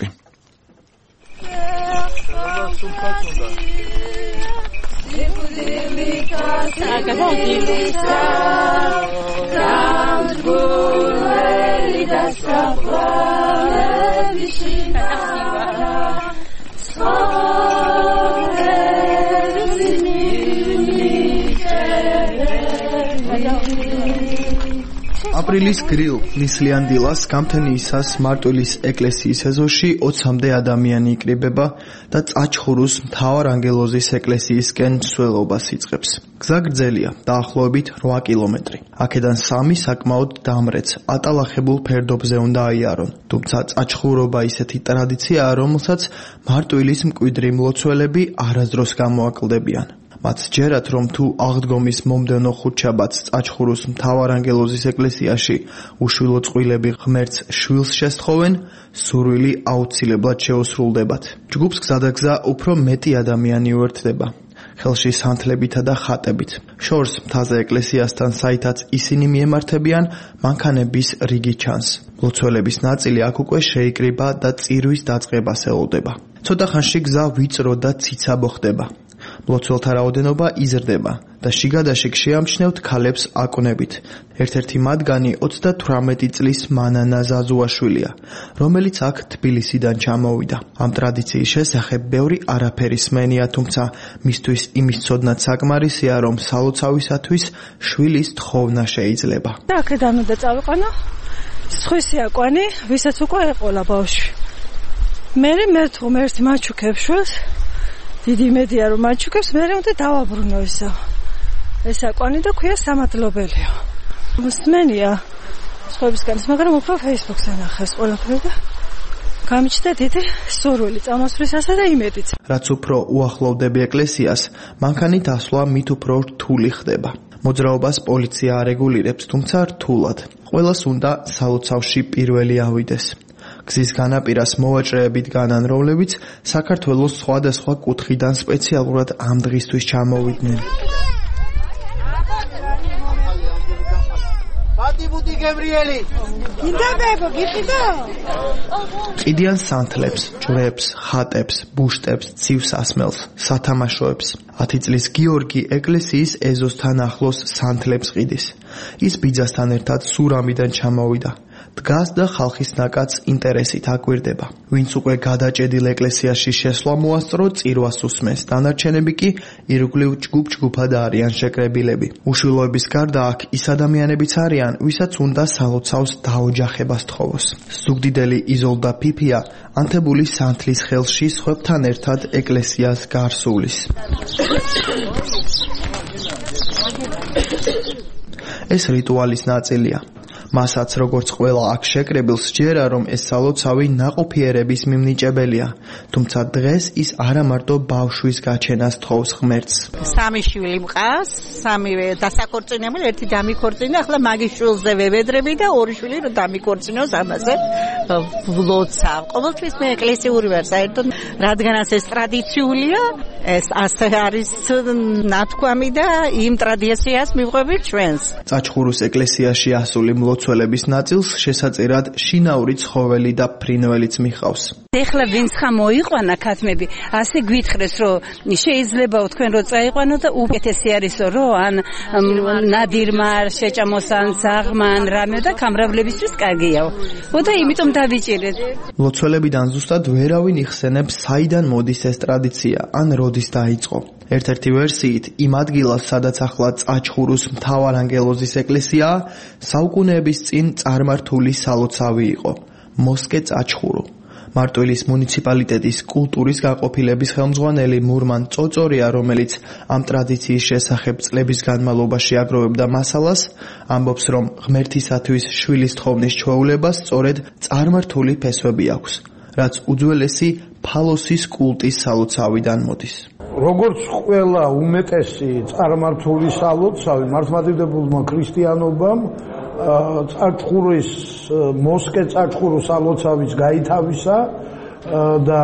აპრილის გრილ ნისლიან დილას გამთენიისას მარტვილის ეკლესიის ეზოში 20-მდე ადამიანი იკრიბება და წაჩხურუს მთავარანგელოზის ეკლესიისკენ მსვლელობას იწყებს. გზა გრძელია, დაახლოებით 8 კილომეტრი. აქედან 3 საკმაოდ დამრეც, ატალახებულ ფერდობზე უნდა აიარონ. თუმცა წაჩხურობა ისეთი ტრადიციაა, რომელსაც მარტვილის მკვიდრი მლოცველები არასდროს გამოაკლდებიან. მათ ჯერათ, რომ თუ აღდგომის მომდევნო ხუთშაბათს წაჩხურუს მთავარანგელოზის ეკლესიაში უშვილო წყვილები ღმერთს შვილს შესთხოვენ, სურვილი აუცილებლად შეუსრულდებათ. ჯგუფს გზადაგზა უფრო მეტი ადამიანი უერთდება. ხელში სანთლებითა და ხატებით. შორს მთაზე ეკლესიასთან, საითაც ისინი მიემართებიან, მანქანების რიგი ჩანს. მლოცველების ნაწილი აქ უკვე შეიკრიბა და წირვის დაწყებას ელოდება. ცოტა ხანში გზა ვიწრო და ციცაბო ხდება. მლოცველთა რაოდენობა იზრდება და შიგადაშიგ შეამჩნევთ ქალებს აკვნებით. ერთ-ერთი მათგანი 38 წლის მანანა ზაზუაშვილია, რომელიც აქ თბილისიდან ჩამოვიდა. ამ ტრადიციის შესახებ ბევრი არაფერი სმენია, თუმცა მისთვის იმის ცოდნაც საკმარისია, რომ სალოცავისათვის შვილის თხოვნა შეიძლება. და აქედან უნდა წავიყვანო სხვისი აკვანი, ვისაც უკვე ეყოლა ბავშვი. მე თუ ერთი მაჩუქებს შვილს, დიდი იმედია რომ მაჩუქებს, მე უნდა დავაბრუნო ისო. ეს აკვანი და ქვია სამადლობელიო. მსმენია სხვებისგან, მაგრამ უფრო Facebook-ზე ნახეს ყველაფერი და გამიჩნდა დიდი სურვილი წამოსვლისასა და იმედიც. რაც უფრო უახლოვდები ეკლესიას, მანქანით ასვლა მით უფრო რთული ხდება. მოძრაობას პოლიცია არეგულირებს, თუმცა რთულად. ყველას უნდა სალოცავში პირველი ავიდეს. გზის განაპირას მოვაჭრეებით განან, რომლებიც საქართველოს სხვადასხვა კუთხიდან სპეციალურად ამ დღისთვის ჩამოვიდნენ. ბატიბუდი გებრიელი. გინდაბებო, გიყიდო? ყიდიან სანთლებს, ჯვრებს, ხატებს, ბუშტებს, ცივს ასმელს, სათამაშოებს. 10 წლის გიორგი ეკლესიის ეზოსთან ახლოს სანთლებს ყიდის. ის ბიძასთან ერთად სურამიდან ჩამოვიდა. დგას და ხალხის ნაკადს ინტერესით აკვირდება. ვინც უკვე გადაჭედილ ეკლესიაში შესვლა მოასწრო, წირვას უსმენს. დანარჩენები კი ირგვლივ ჯგუფ-ჯგუფად არიან შეკრებილები. უშვილოების გარდა აქ ის ადამიანებიც არიან, ვისაც უნდა სალოცავს დაოჯახებას თხოვოს. ზუგდიდელი იზოლდა ფიფია ანთებული სანთლის ხელში სხვებთან ერთად ეკლესიას გარს უვლის. ეს რიტუალის ნაწილია. მასაც როგორც ყველა აქ შეკრებილს ჯერა, რომ ეს სალოცავი ნაყოფიერების მიმნიჭებელია, თუმცა დღეს ის არა მარტო ბავშვის გაჩენას თხოვს ღმერთს. 3 შვილი მყავს, 3 დასაქორწინებული, ერთი დამიქორწინა, ახლა მაგის შვილზე ვევედრები და 2 შვილი რომ დამიქორწინოს ამაზე ვლოცავ. ყოველთვის მე ეკლესიური ვარ საერთოდ, რადგანაც ეს ტრადიციულია, ეს ასე არის ნათქვამი და იმ ტრადიციას მივყვებით ჩვენს. წაჩხურუს ეკლესიაში ასული მლოცველების ნაწილს შესაწერად შინაური ცხოველი და ფრინველიც მიხავს. ეხლა ვინც ხა მოიყვანა ქათმები, ასე გვითხრეს, რომ შეიძლება თქვენ რომ წაიყვანო და უკეთესი არისო, რომ ან ნადირმა შეჭამოს ან ზაღმან რამე და გამრავლებისთვის კარგიაო. და იმიტომ დავიჭირეთ. მლოცველებიდან ზუსტად ვერავინ იხსენებს, საიდან მოდის ეს ტრადიცია, ან როდის დაიწყო. ერთ-ერთი ვერსიით, იმ ადგილას, სადაც ახლა წაჩხურუს მთავარანგელოზის ეკლესიაა, საუკუნეების წინ წარმართული სალოცავი იყო. მოსკე წაჩხურო. მარტვილის მუნიციპალიტეტის კულტურის გაყოფილების ხელმძღვანელი მურმან წოწორია, რომელიც ამ ტრადიციის შესახებ წლების განმავლობაში აგროვებდა მასალას, ამბობს, რომ ღმერთისათვის შვილის თხოვნის ჩვეულებას სწორედ წარმართული ფესვები აქვს, რაც უძველესი ფალოსის კულტის სალოცავიდან მოდის. როგორც ყველა უმეტესი წარმართული სალოცავი მართლმადიდებულმა ქრისტიანობამ წაჩხურის მოსკე წაჩხურო სალოცავის გაითავისა და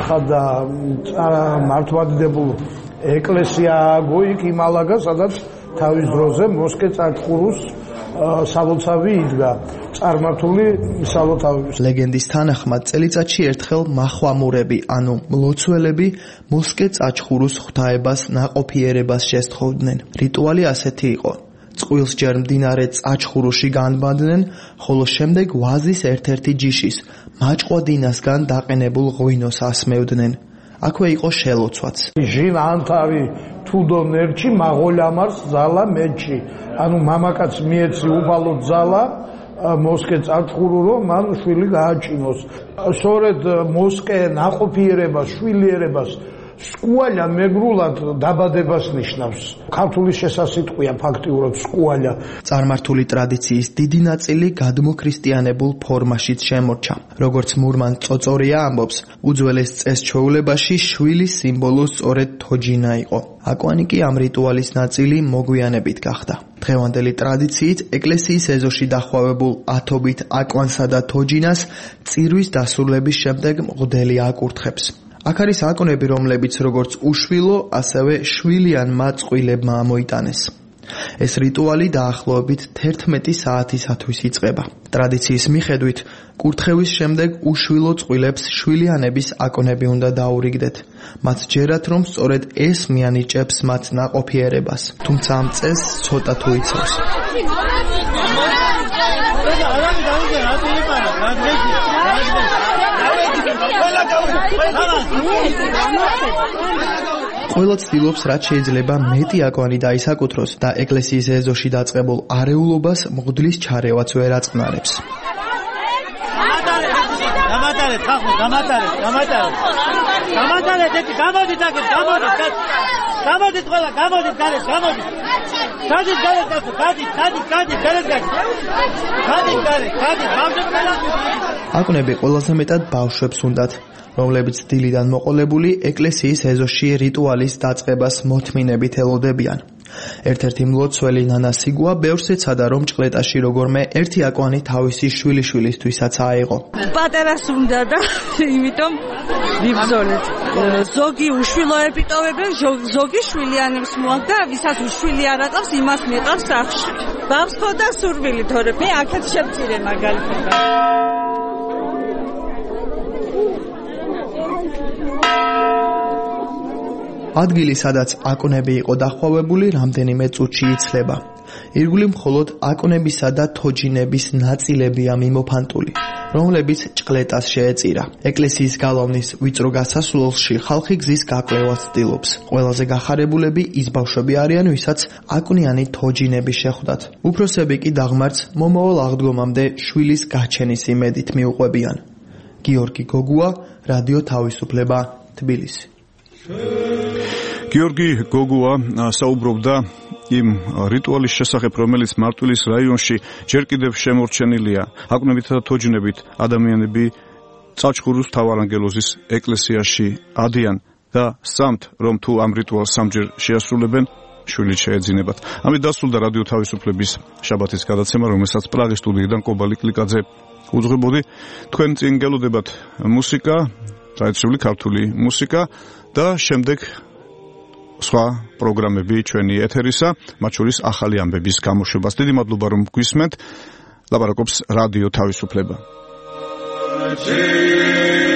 გახადა მართლმადიდებულ ეკლესია ააგო იქ იმალაგა, სადაც თავის დროზე მოსკე წარჩხურუს სალოცავი იდგა წარმართული სალოცავების. ლეგენდის თანახმად წელიწადში ერთხელ მახვამურები, ანუ მლოცველები მოსკე წარჩხურუს ღვთაებას ნაყოფიერებას შესთხოვდნენ. რიტუალი ასეთი იყო: წყვილს ჯერ მდინარე წაჩხურუში განბადდნენ, ხოლო შემდეგ ვაზის ერთ-ერთი ჯიშის მაჭყვადინასგან დაყენებულ ღვინოს ასმევდნენ. აქვე იყო შელოცვაც. ჟინ ანთარი თუდო ნერჩი მაღოლამარს ზალა მეჩი. ანუ მამაკაც მიეცი უბალო ზალა მოსკე წარჩხურო მან შვილი გააჩინოს. სწორედ მოსკე ნაყოფიერებას, შვილიერებას სკუალა მეგრულად დაბადებას ნიშნავს. ქართული შესასიტყვია ფაქტიურად სკუალა. წარმართული ტრადიციის დიდი ნაწილი გადმოქრისტიანებულ ფორმაშიც შემორჩა. როგორც მურმან წოწორია ამბობს, უძველეს წესჩვეულებაში შვილის სიმბოლო სწორედ თოჯინა იყო. აკვანი კი ამ რიტუალის ნაწილი მოგვიანებით გახდა. დღევანდელი ტრადიციით ეკლესიის ეზოში დახვავებულ ათობით აკვანსა და თოჯინას წირვის დასრულების შემდეგ მღვდელი აკურთხებს. აქ არის აკონები, რომლებიც როგორც უშვილო, ასევე შვილიანმა წყვილებმა ამოიტანეს. ეს რიტუალი დაახლოებით 11 საათისათვის იწყება. ტრადიციის მიხედვით, კურთხევის შემდეგ უშვილო წყვილებს შვილიანების აკონები უნდა დაურიგდეთ. მათ ჯერათ, რომ სწორედ ეს მიანიჭებს მათ ნაყოფიერებას. თუმცა ამ წესს ცოტა თუ იცავს. ყველა ცდილობს, რაც შეიძლება მეტი აკვანი დაისაკუთროს და ეკლესიის ეზოში დაწყებულ არეულობას მღვდლის ჩარევაც ვერ აწყნარებს. გამატარეთ, ხახო, გამატარეთ. გამატარეთ, ეთი გამოდით აქეთ, გამოდით. გამოდით ყველა, გამოდით გარეთ, გამოდით. გადით გარეთ, გადით, გარეთ გადით. გადით გარეთ, ბავშვებს ყველა. აკონები ყველაზე მეტად ბავშვებს უნდათ, რომლებიც დილიდან მოყოლებული ეკლესიის ეზოში რიტუალის დაწყებას მოთმინებით ელოდებიან. ერთ-ერთი მლოცველი ნანა სიგუა ბევრს ეცადა, რომ ჭყლეტაში როგორმე ერთი აკვანი თავისი შვილიშვილისთვისაც აეღო. პატერას უნდა და იმიტომ ვიბრძოლეთ. ზოგი უშვილოები ტოვებენ, ზოგი შვილიანებს მოაქვს და ვისაც უშვილი არ აყავს, იმას მიყავს სახში. ბავშვს ხო და სურვილი თორე მე აქეთ შევწირე მაგალითად. ადგილი, სადაც აკონები იყო დახვავებული, რამდენიმე წუთში იცლება. ირგვლივ მხოლოდ აკონებისა და თოჯინების ნაწილებია მიმოფანტული, რომლებიც ჭყლეტას შეეწირა. ეკლესიის გალავნის ვიწრო გასასვლელში ხალხი გზის გაკლევას ცდილობს. ყველაზე გახარებულები ის ბავშვები არიან, ვისაც აკვნიანი თოჯინები შეხვდათ. უფროსები კი დაღმართს მომავალ აღდგომამდე შვილის გაჩენის იმედით მიუყვებიან. გიორგი გოგუა, რადიო თავისუფლება, თბილისი. გიორგი გოგუა საუბრობდა იმ რიტუალის შესახებ, რომელიც მარტვილის რაიონში ჯერ კიდევ შემორჩენილია. აკვნებითა და თოჯინებით ადამიანები წაჩხურუს მთავარანგელოზის ეკლესიაში ადიან და სწამთ, რომ თუ ამ რიტუალს სამჯერ შეასრულებენ, შვილი შეეძინებათ. ამით დასრულდა რადიო თავისუფლების შაბათის გადაცემა, რომელსაც პრაღის სტუდიიდან კობალი კლიკაძე უძღვებოდი. თქვენ წინ გელოდებათ მუსიკა, ტრადიციული ქართული მუსიკა და შემდეგ სხვა პროგრამები ჩვენი ეთერისა, მათ შორის ახალი ამბების გამოშვებას. დიდი მადლობა, რომ გვისმენთ. ლაპარაკობს რადიო თავისუფლება.